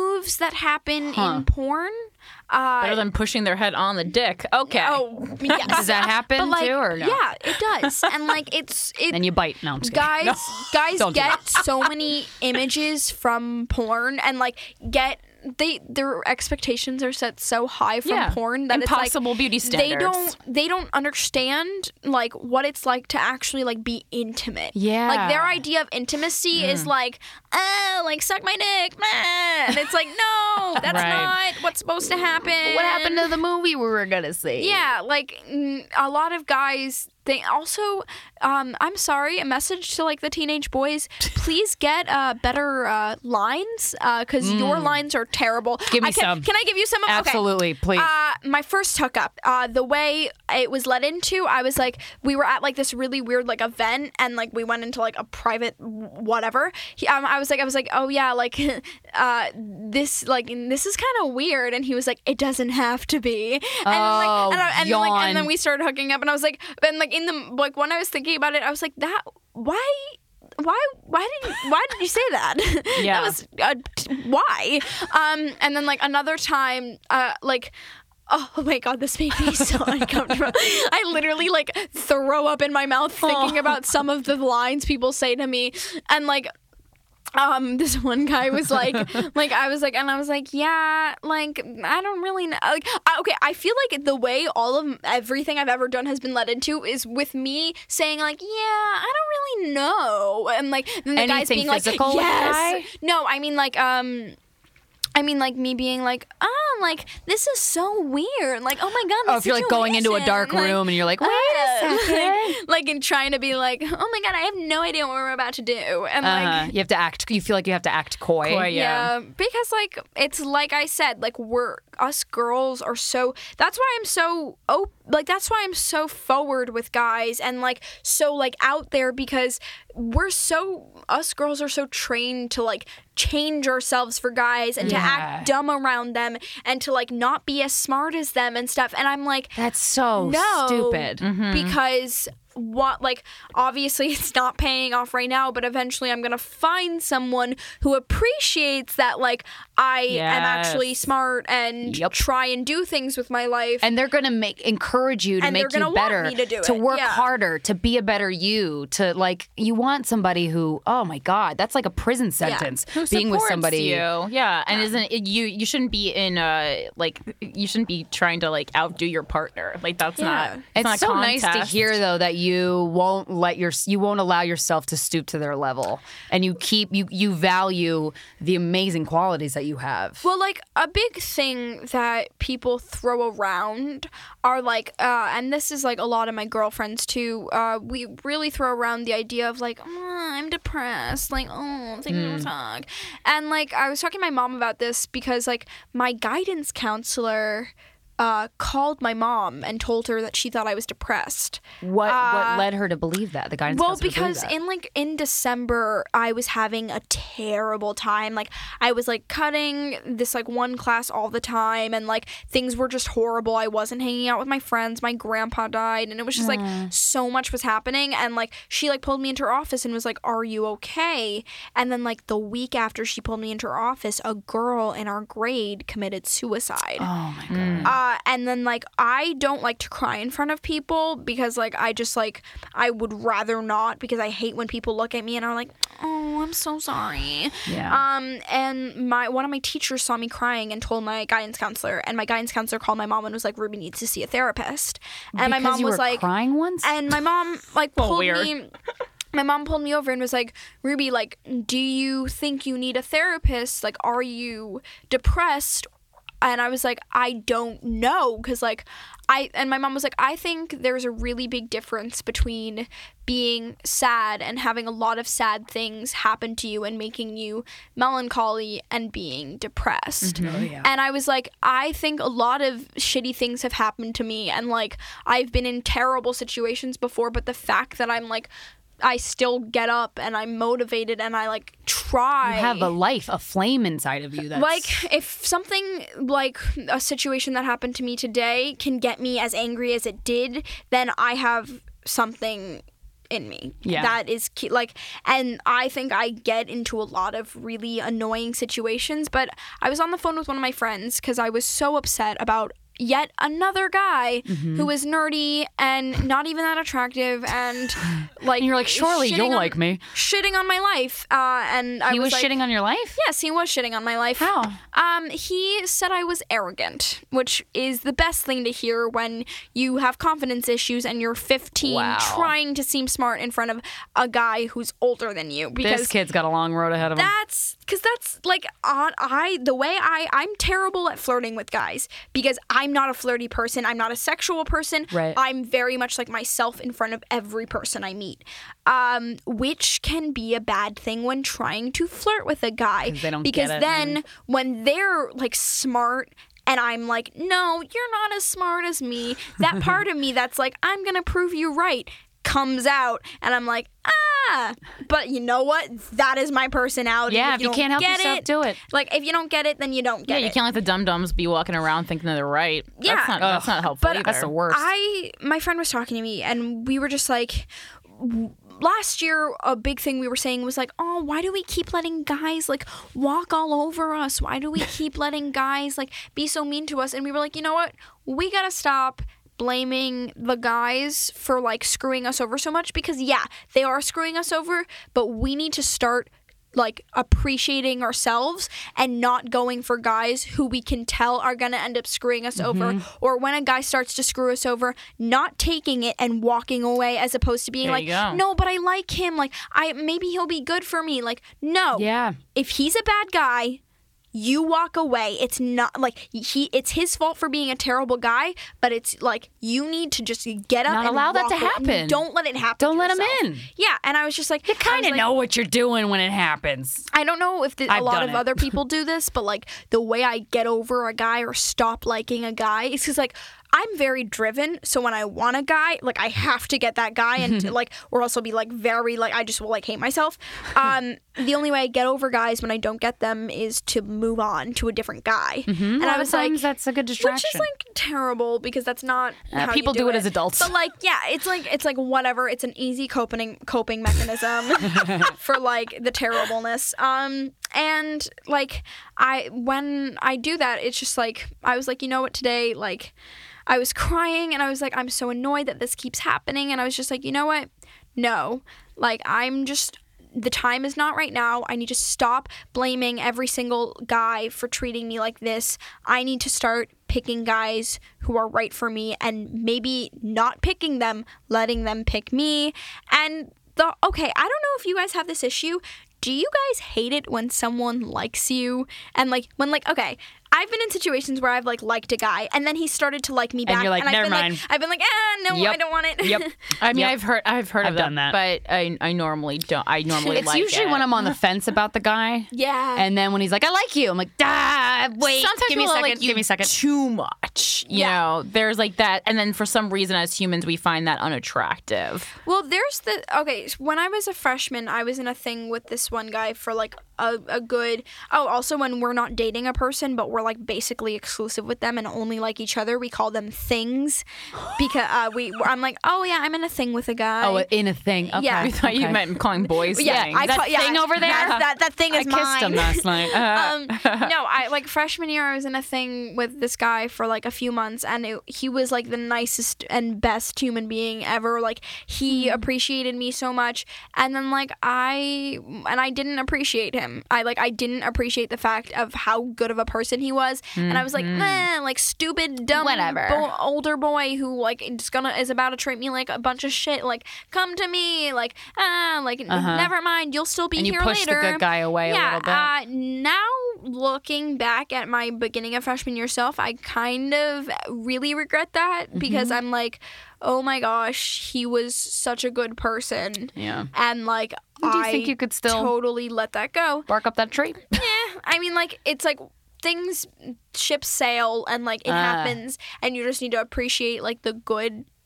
that happen Huh. in porn. Uh, Better than pushing their head on the dick. Okay. oh, yes. Does that happen But, like, too, or no? Yeah, it does. And like it's it. Then you bite. No, I'm just kidding. guys, No. guys Don't do get so many images from porn, and like get they their expectations are set so high from Yeah. porn that Impossible it's like beauty they standards. don't they don't understand like what it's like to actually like be intimate. Yeah. like their idea of intimacy Mm. is like, oh, like suck my dick, meh. And it's like, no, that's Right. not what's supposed to happen. What happened to the movie we were gonna see? Yeah, like mm, a lot of guys. They also, um, I'm sorry, a message to like the teenage boys. Please get uh, better uh, lines because your lines are terrible. Give me I can, some. Can I give you some? Okay. Absolutely, please. Uh, my first hookup, uh, the way it was led into, I was like, we were at like this really weird like event, and like we went into like a private whatever. He, um, I was like, I was like, oh yeah, like uh, this like this is kind of weird, and he was like, it doesn't have to be. And Oh, like, and, I, and, then, like, yawn. and then we started hooking up, and I was like, and like in the like when I was thinking about it, I was like, that why. Why? Why did you? Why did you say that? Yeah. That was uh, t- why. Um, and then like another time, uh, like. Oh my god, this made me so uncomfortable. I literally like throw up in my mouth thinking about some of the lines people say to me, and like. Um, this one guy was like, like I was like, and I was like, yeah, like I don't really know. Like, I, okay, I feel like the way all of everything I've ever done has been led into is with me saying like, yeah, I don't really know, and like then the guys Anything being like, physical with the yes, guy? no, I mean like, um. I mean, like, me being like, oh, like, this is so weird. Like, oh, my God, Oh, this if you're like going into a dark situation. room and you're like, wait uh, a second. Like, like, and trying to be like, oh, my God, I have no idea what we're about to do. And, like, Uh-huh. You have to act. You feel like you have to act coy. Coy, yeah. Yeah. because like it's like I said, like we're us girls are so. That's why I'm so oh like that's why I'm so forward with guys and like so like out there because we're so us girls are so trained to like change ourselves for guys and to Yeah. act dumb around them and to like not be as smart as them and stuff. And I'm like, That's so no, stupid. because what like obviously it's not paying off right now, but eventually I'm gonna find someone who appreciates that like I am Yes. actually smart and Yep. try and do things with my life. And they're gonna make encourage you to And make they're you gonna want better, me to do it, work yeah. harder, to be a better you. To like, you want somebody who, oh my god, that's like a prison sentence. Who being with supports somebody. you, yeah, and isn't it, you? You shouldn't be in uh like you shouldn't be trying to like outdo your partner. Like that's Yeah. not. It's, It's not a so nice to contest. hear though that you won't let your you won't allow yourself to stoop to their level, and you keep you you value the amazing qualities that you have. Well, like a big thing that people throw around are like, uh, and this is like a lot of my girlfriends too. Uh, we really throw around the idea of like, oh, I'm depressed, like, oh, things don't talk, and like I was talking to my mom about this because like my guidance counselor uh, called my mom and told her that she thought I was depressed. What what Uh, led her to believe that? The guidance Well, counselor believed because that? in like in December, I was having a terrible time. Like I was like cutting this like one class all the time, and like things were just horrible. I wasn't hanging out with my friends. My grandpa died, and it was just like so much was happening. And like she like pulled me into her office and was like, "Are you okay?" And then like the week after she pulled me into her office, a girl in our grade committed suicide. oh my god. Uh, and then like I don't like to cry in front of people because like I just like I would rather not because I hate when people look at me and are like, oh, I'm so sorry. Yeah. Um and my one of my teachers saw me crying and told my guidance counselor, and my guidance counselor called my mom and was like, Ruby needs to see a therapist. And my Because mom you was were like crying once. and my mom like pulled weird. me my mom pulled me over and was like, Ruby, like, do you think you need a therapist? Like, are you depressed? And I was like, I don't know. Because, like, I, and my mom was like, I think there's a really big difference between being sad and having a lot of sad things happen to you and making you melancholy and being depressed. Oh, yeah. And I was like, I think a lot of shitty things have happened to me. And, like, I've been in terrible situations before. But the fact that I'm, like, I still get up and I'm motivated and I like try. You have a life, a flame inside of you. That's Like if something like a situation that happened to me today can get me as angry as it did, then I have something in me. Yeah. That is key. Like, and I think I get into a lot of really annoying situations, but I was on the phone with one of my friends because I was so upset about yet another guy Mm-hmm. who was nerdy and not even that attractive and like And you're like, surely shitting you'll on- like me. shitting on my life. Uh, and I He was, like, shitting on your life? Yes, he was shitting on my life. How? Um, he said I was arrogant, which is the best thing to hear when you have confidence issues and you're fifteen Wow. trying to seem smart in front of a guy who's older than you. Because This kid's got a long road ahead of him. that's because that's like on I the way I I'm terrible at flirting with guys because I'm not a flirty person. I'm not a sexual person. Right. I'm very much like myself in front of every person I meet, um, which can be a bad thing when trying to flirt with a guy 'Cause they don't because get it, then maybe. when they're like smart. And I'm like, no, you're not as smart as me. That part of me that's like, I'm going to prove you right, comes out. And I'm like, ah. But you know what? That is my personality. Yeah, if you don't can't help get yourself, it, do it. Like, if you don't get it, then you don't Yeah, get you it. can't let the dum-dums be walking around thinking that they're right. Yeah. That's not, that's not helpful But either. That's the worst. I, my friend was talking to me, and we were just like, w- last year, a big thing we were saying was like, oh, why do we keep letting guys like walk all over us? Why do we keep letting guys like be so mean to us? And we were like, you know what? We gotta stop blaming the guys for like screwing us over so much because yeah, they are screwing us over, but we need to start like appreciating ourselves and not going for guys who we can tell are going to end up screwing us over, or when a guy starts to screw us over, not taking it and walking away as opposed to being There like, you go. no, but I like him, like I maybe he'll be good for me. Like, no. Yeah. If he's a bad guy, you walk away. It's not like he it's his fault for being a terrible guy, but it's like you need to just get up Not and allow that walk to away. happen. Don't let it happen. Don't to let him yourself. in. Yeah, and I was just like, You I kind was of like, know what you're doing when it happens. I don't know if the, a I've lot done of it. other people do this, but like the way I get over a guy or stop liking a guy is because like I'm very driven. So when I want a guy, like I have to get that guy, and like or else I'll be like very like I just will like hate myself. Um, the only way I get over guys when I don't get them is to move on to a different guy. And I was like, that's a good distraction. which is like terrible because that's not Uh, how you people do it as adults. But like, yeah, it's like it's like whatever. It's an easy coping coping mechanism for like the terribleness. Um, and like I when I do that, it's just like I was like, you know what, today like I was crying and I was like, I'm so annoyed that this keeps happening, and I was just like, you know what, no, like I'm just. The time is not right now. I need to stop blaming every single guy for treating me like this. I need to start picking guys who are right for me and maybe not picking them, letting them pick me. And the okay, I don't know if you guys have this issue. Do you guys hate it when someone likes you? And like when like okay, I've been in situations where I've like liked a guy and then he started to like me back, you're like, I've "Never been mind." like I've been like, ah, no, Yep. I don't want it. Yep. I mean, Yep. I've heard, I've heard I've of done that, that. but I, I normally don't. I normally It's like usually it. when I'm on the fence about the guy. Yeah. And then when he's like, I like you, I'm like, ah, wait, Sometimes give me a people second, like you give me a second. too much. You Yeah. know, there's like that, and then for some reason, as humans, we find that unattractive. Well, there's the okay. so When I was a freshman, I was in a thing with this one guy for like a, a good. Oh, also when we're not dating a person, but we're like basically exclusive with them and only like each other, we call them things, because uh, we. I'm like, oh yeah, I'm in a thing with a guy. Oh, in a thing. Okay. Yeah. I thought you okay. meant calling boys yeah, things. I That call, yeah, thing over there? That that, that thing I is kissed mine. him last night. um, no, I like freshman year. I was in a thing with this guy for like a few months, and it, he was like the nicest and best human being ever. Like he appreciated me so much, and then like I and I didn't appreciate him. I like I didn't appreciate the fact of how good of a person he was, and I was like, nah, like stupid, dumb, Whatever. bo- older boy who like is gonna is about to treat me like a bunch of shit. Like come to me, like ah, like Uh-huh. never mind, you'll still be And you here push the later. good guy away a yeah, little bit. Uh, now looking back at my beginning of freshman year self, I kind of really regret that because Mm-hmm. I'm like, oh my gosh, he was such a good person. Yeah. And like, Do you I think you could still totally let that go. bark up that tree? Yeah, I mean, like, it's like things, ships sail, and like it Ah. happens, and you just need to appreciate like the good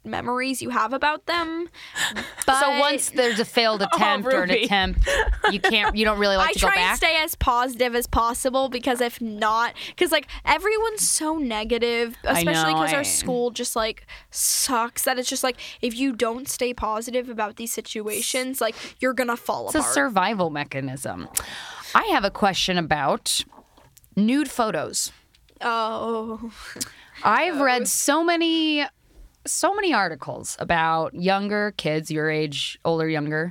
memories you have about them. But So once there's a failed attempt or an Ruby. attempt, you can't. You don't really like I to go try back. and stay as positive as possible because if not, because like everyone's so negative, especially know, because I- our school just like sucks. That it's just like if you don't stay positive about these situations, like you're gonna fall It's a apart. survival mechanism. I have a question about nude photos. oh, I've read so many, so many articles about younger kids, your age, older, younger,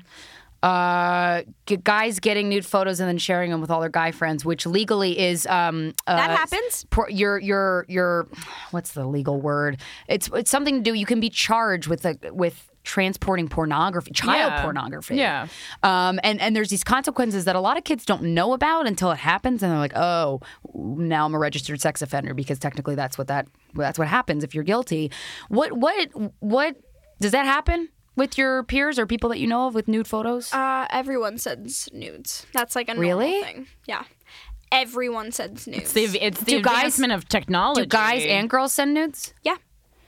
uh, g- guys getting nude photos and then sharing them with all their guy friends, which legally is um, uh, that happens. por- your your your what's the legal word? It's it's something to do. You can be charged with a with transporting pornography, child Yeah. pornography. Yeah. Um, and and there's these consequences that a lot of kids don't know about until it happens, and they're like, oh, now I'm a registered sex offender because technically that's what that that's what happens if you're guilty. What what what does that happen with your peers or people that you know of with nude photos? Uh, everyone sends nudes. That's like a normal Really? thing. Yeah, everyone sends nudes. It's the, it's the Do guys- advancement of technology. Do guys and girls send nudes? yeah.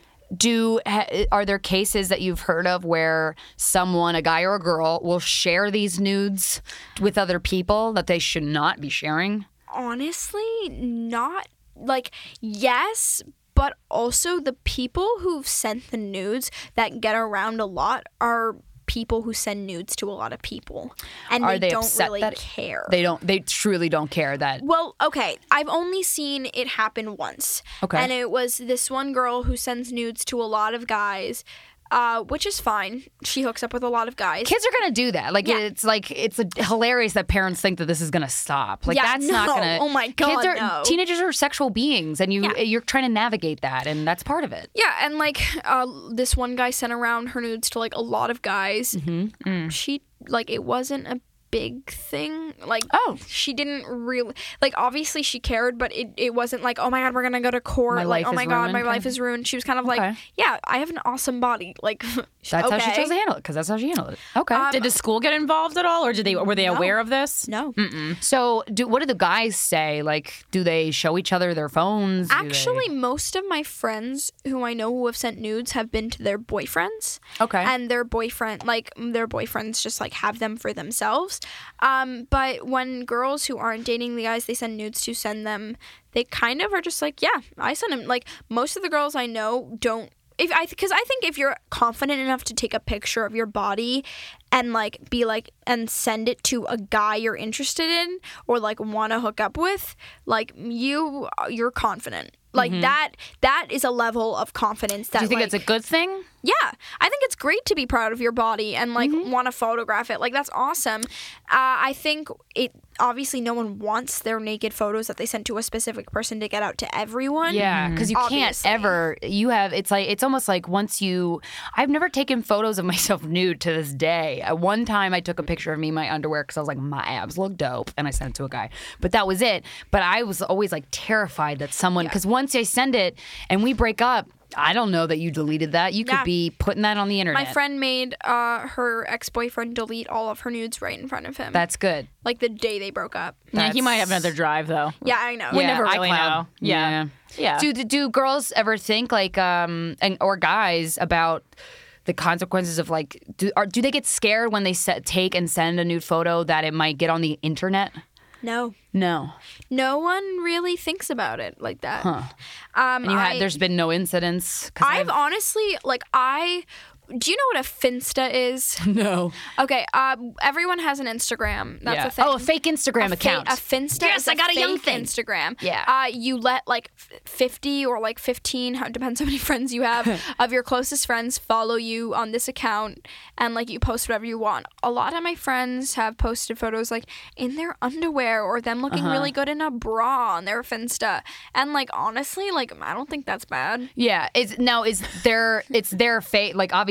Do ha, are there cases that you've heard of where someone, a guy or a girl, will share these nudes with other people that they should not be sharing? Honestly, not like yes, but also the people who've sent the nudes that get around a lot are people who send nudes to a lot of people, and Are they, they don't upset really that- care. They don't. They truly don't care that. Well, okay, I've only seen it happen once. Okay. And it was this one girl who sends nudes to a lot of guys, uh, which is fine. She hooks up with a lot of guys. Kids are gonna do that. Like Yeah. it's like it's a, hilarious that parents think that this is gonna stop. Like Yeah, that's not no. gonna. Oh my Kids God, are no. teenagers are sexual beings, and you Yeah. you're trying to navigate that, and that's part of it. Yeah, and like uh, this one guy sent around her nudes to like a lot of guys. Mm-hmm. She like it wasn't a big thing. Like Oh. she didn't really like. Obviously she cared, but it, it wasn't like oh my god we're gonna go to court. My like life oh my is god ruined my kind life of- is ruined. She was kind of like Okay. yeah I have an awesome body. Like That's okay. how she chose to handle it because that's how she handled it. Okay. Um, Did the school get involved at all, or did they were they aware of this? No. so, do what do the guys say? Like, do they show each other their phones? Do they- Actually, most of my friends who I know who have sent nudes have been to their boyfriends. Okay. And their boyfriend, like, their boyfriends just, like, have them for themselves. Um, but when girls who aren't dating the guys they send nudes to send them, they kind of are just like, yeah, I send them. Like, most of the girls I know don't. If I, because I think if you're confident enough to take a picture of your body and like be like and send it to a guy you're interested in or like want to hook up with, like you, you're confident. Like that, that is a level of confidence that do you think like, it's a good thing? yeah, I think it's great to be proud of your body and like Mm-hmm. want to photograph it. Like that's awesome. Uh, I think it obviously no one wants their naked photos that they send to a specific person to get out to everyone. Yeah, because you Obviously. can't ever. You have. It's like it's almost like once you. I've never taken photos of myself nude to this day. At one time, I took a picture of me in my underwear because I was like, my abs look dope, and I sent it to a guy. But that was it. But I was always like terrified that someone because once I send it and we break up. I don't know that you deleted that. You could Yeah. be putting that on the internet. My friend made uh, her ex-boyfriend delete all of her nudes right in front of him. That's good. like the day they broke up. Yeah, he might have another drive though. Yeah, I know. We never really iCloud. know. Yeah. Yeah. Do do girls ever think like um and or guys about the consequences of like do are, do they get scared when they set, take and send a nude photo that it might get on the internet? No. No. No one really thinks about it like that. Huh. Um, And you had I- there's been no incidents. 'Cause I've honestly, like, I. Do you know what a Finsta is? no. Okay, uh, everyone has an Instagram. That's Yeah. a thing. Oh, a fake Instagram a account. Fa- a Finsta Yes, is I got a young fake thing. Instagram. Yeah. Uh, you let like f- fifty or like fifteen, how- depends how many friends you have, of your closest friends follow you on this account, and like you post whatever you want. A lot of my friends have posted photos like in their underwear or them looking Uh-huh. really good in a bra on their Finsta, and like honestly, like I don't think that's bad. Yeah. Is now is there it's their fate like obviously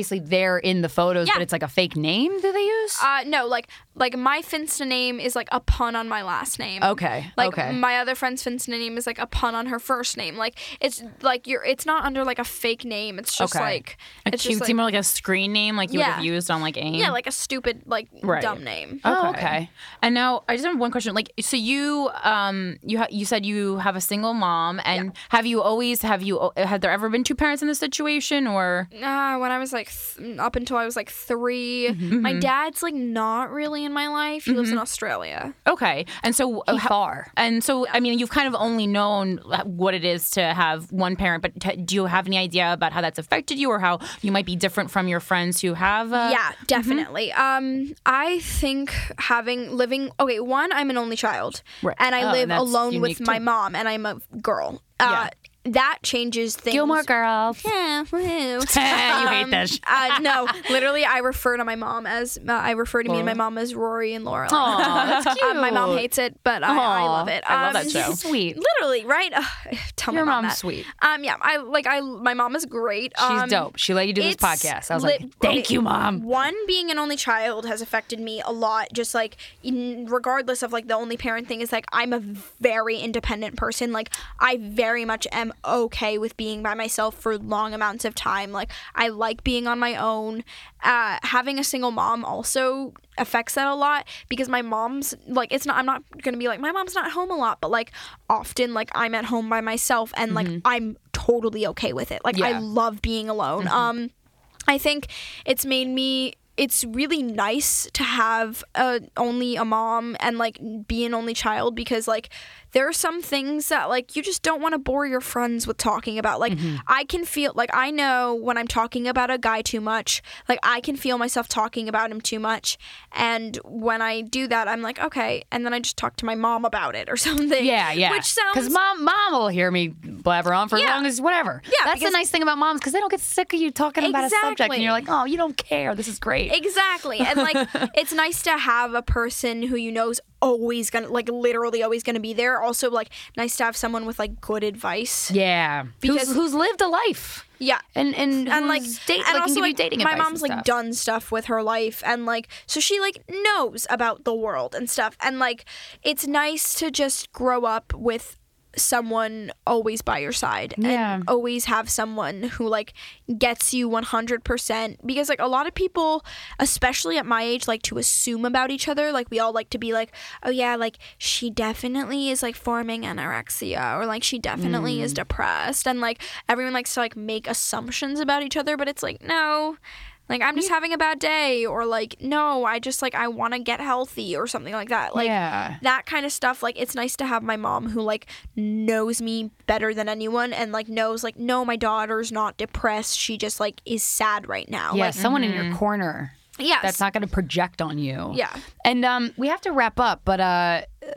obviously they're in the photos, Yeah. but it's like a fake name that they use? Uh, no, like like my Finsta name is like a pun on my last name. Okay, Like okay. my other friend's Finsta name is like a pun on her first name. Like it's like you're. It's not under like a fake name. It's just Okay. like It it's seems just like, more like a screen name, like you would have Yeah. used on like AIM. yeah, like a stupid like Right. dumb name. Oh, okay. And now I just have one question. Like, so you, um, you ha- you said you have a single mom, and have you always have you have there ever been two parents in this situation, or? Uh, when I was like th- up until I was like three, my dad's like not really in my life. He lives in Australia. Okay, and so He how- far. And so, I mean, you've kind of only known what it is to have one parent, but t- do you have any idea about how that's affected you, or how you might be different from your friends who have? Uh, Yeah, definitely. Um, I think having living okay. One, I'm an only child, Right. and I Oh, live and that's alone with unique, my too. mom, and I'm a girl. Uh, That changes things. Gilmore Girls. Yeah, woohoo. you hate this. Uh, no, literally, I refer to my mom as uh, I refer to me and my mom as Rory and Laura. Aw, that's cute. Uh, my mom hates it, but I, I Aw, love it. I love that Um, show. Sweet. Literally, right? Ugh, tell Your my mom mom's that. sweet. Um, yeah, I like I. My mom is great. She's Um, dope. She let you do this it's podcast. I was lit- like, thank okay, you, Mom. One, being an only child has affected me a lot. Just like, in, regardless of like the only parent thing, is like I'm a very independent person. Like I very much am okay with being by myself for long amounts of time. Like I like being on my own. Uh, having a single mom also affects that a lot because my mom's like it's not I'm not gonna be like my mom's not home a lot, but like often like I'm at home by myself and like I'm totally okay with it. Like I Yeah. love being alone. Um I think it's made me it's really nice to have uh, only a mom and like be an only child because like there are some things that like you just don't want to bore your friends with talking about. Like I can feel like I know when I'm talking about a guy too much, like I can feel myself talking about him too much. And when I do that, I'm like, okay. And then I just talk to my mom about it or something. Yeah, yeah. Which sounds because mom, mom will hear me blabber on for as Yeah. long as whatever. Yeah, that's the because- nice thing about moms because they don't get sick of you talking about a subject, Exactly. and you're like, oh, you don't care. This is great. Exactly. And like it's nice to have a person who you know is always gonna like literally always gonna be there. Also like nice to have someone with like good advice. Yeah, Because- who's, who's lived a life Yeah. and and And like, who's date, and like, also can give like you dating my advice mom's and like stuff. done stuff with her life, and like so she like knows about the world and stuff, and like it's nice to just grow up with someone always by your side Yeah. and always have someone who like gets you one hundred percent because like a lot of people especially at my age like to assume about each other. Like we all like to be like, oh yeah, like she definitely is like forming anorexia or like she definitely is depressed, and like everyone likes to like make assumptions about each other, but it's like no, like I'm just having a bad day, or like no, I just like I want to get healthy or something like that. Like Yeah. that kind of stuff. Like it's nice to have my mom who like knows me better than anyone and like knows like no, my daughter's not depressed, she just like is sad right now. Yeah, Like someone in your corner yes. that's not going to project on you. Yeah. And um, we have to wrap up, but uh, uh,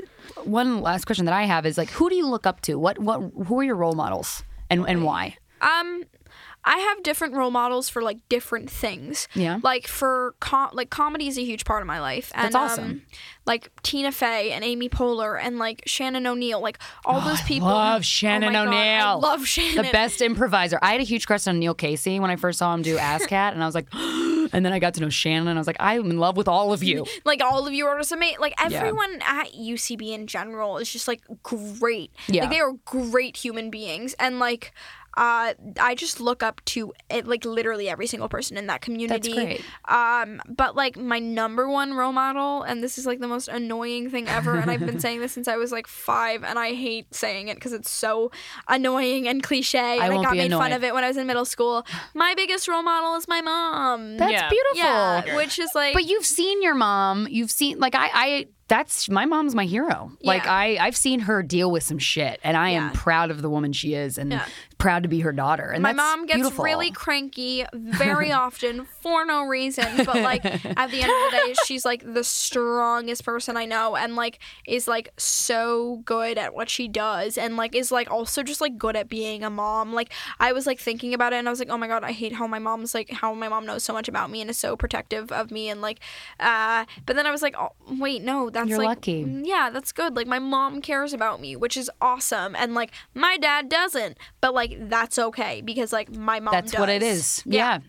one last question that I have is like, who do you look up to? What what who are your role models and and why? Um, I have different role models for like different things. Yeah. Like for com- like comedy is a huge part of my life. And, That's awesome. Um, like Tina Fey and Amy Poehler and like Shannon O'Neill, like all those people. love Shannon oh my God, O'Neill. I love Shannon. The best improviser. I had a huge crush on Neil Casey when I first saw him do Ass Cat, and I was like, and then I got to know Shannon, and I was like, I'm in love with all of you. Like all of you are just amazing. Like everyone at U C B in general is just like great. Yeah. Like they are great human beings, and like uh, I just look up to it, like literally every single person in that community. great. Um, but like my number one role model, and this is like the most annoying thing ever, and I've been saying this since I was like five, and I hate saying it because it's so annoying and cliche, and I, won't got be made fun annoyed. of it when I was in middle school. My biggest role model is my mom. That's Yeah. beautiful. yeah, which is like. But you've seen your mom. You've seen like I, I that's my mom's my hero. Like Yeah. I, I've seen her deal with some shit, and I Yeah. am proud of the woman she is, and Yeah. proud to be her daughter. And My that's mom gets beautiful. really cranky very often for no reason, but like at the end of the day, she's like the strongest person I know, and like is like so good at what she does, and like is like also just like good at being a mom. Like I was like thinking about it, and I was like, oh my God, I hate how my mom's like how my mom knows so much about me and is so protective of me, and like, uh, but then I was like, oh wait, no, that's You're like, lucky. yeah, that's good. Like my mom cares about me, which is awesome, and like my dad doesn't, but like that's okay because like my mom. That's what it does. is. Yeah.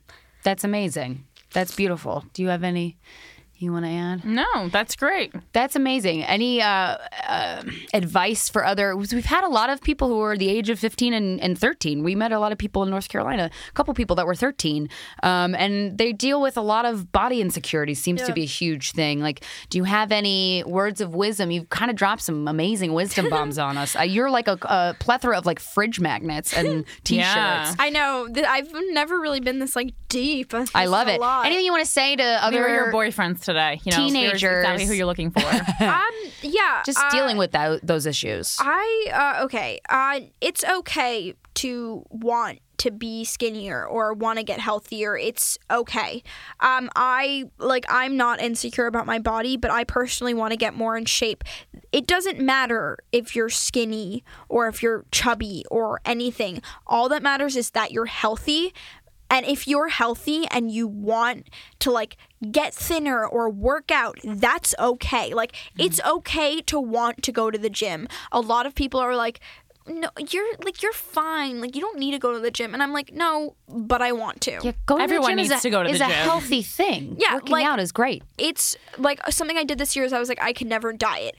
That's amazing. That's beautiful. Do you have any you want to add? No, that's great. That's amazing. Any uh, uh, advice for other? We've had a lot of people who are the age of fifteen and, and thirteen. We met a lot of people in North Carolina, a couple people that were thirteen, um, and they deal with a lot of body insecurity. Seems Yeah. to be a huge thing. Like, do you have any words of wisdom? You've kind of dropped some amazing wisdom bombs on us. Uh, you're like a, a plethora of like fridge magnets and t-shirts. Yeah. I know. Th- I've never really been this like deep. This I is love a it. lot. Anything you want to say to other We were your boyfriends today. You know, teenagers. we were exactly who you're looking for. Um. Yeah. just uh, dealing with that, those issues? I uh, okay. Uh, it's okay to want to be skinnier or want to get healthier. It's okay. Um, I like I'm not insecure about my body, but I personally want to get more in shape. It doesn't matter if you're skinny or if you're chubby or anything. All that matters is that you're healthy. And if you're healthy and you want to like get thinner or work out, that's okay. Like it's okay to want to go to the gym. A lot of people are like, no, you're like you're fine. Like you don't need to go to the gym. And I'm like, no, but I want to. Yeah, going Everyone to the gym needs is a, to go to is the a gym. healthy thing. Yeah, working like- out is great. It's like something I did this year is I was like, I can never diet.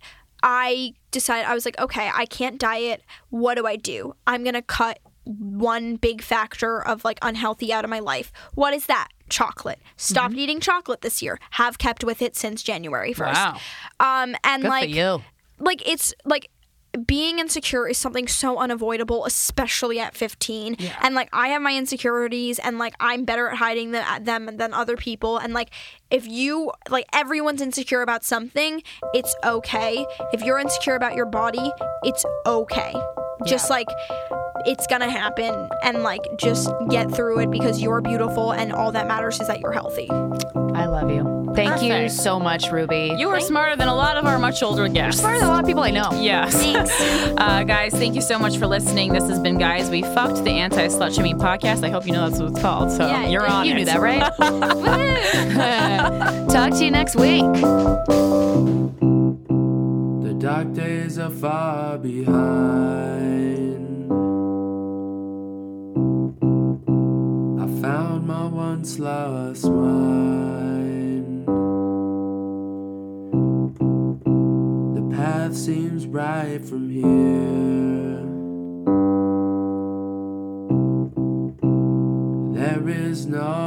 I decided I was like, okay, I can't diet. What do I do? I'm gonna cut one big factor of like unhealthy out of my life. What is that? Chocolate. Stopped Mm-hmm. eating chocolate this year. Have kept with it since January first. Wow. Um and Good like for you. like it's like being insecure is something so unavoidable, especially at fifteen. And like I have my insecurities, and like I'm better at hiding them, at them than other people. And like if you like everyone's insecure about something, it's okay. If you're insecure about your body, it's okay. Just like it's gonna happen, and like just get through it because you're beautiful, and all that matters is that you're healthy. I love you. Thank you Perfect. so much, Ruby. You are smarter than a lot of our much older guests. smarter than a lot of people I know. Yes. uh, guys, thank you so much for listening. This has been Guys We Fucked, the Anti-Slut Shaming Podcast. I hope you know that's what it's called. So Yeah, you're you- on You it. knew that, right? Talk to you next week. The dark days are far behind. I found my once lost wine. The path seems bright from here. There is no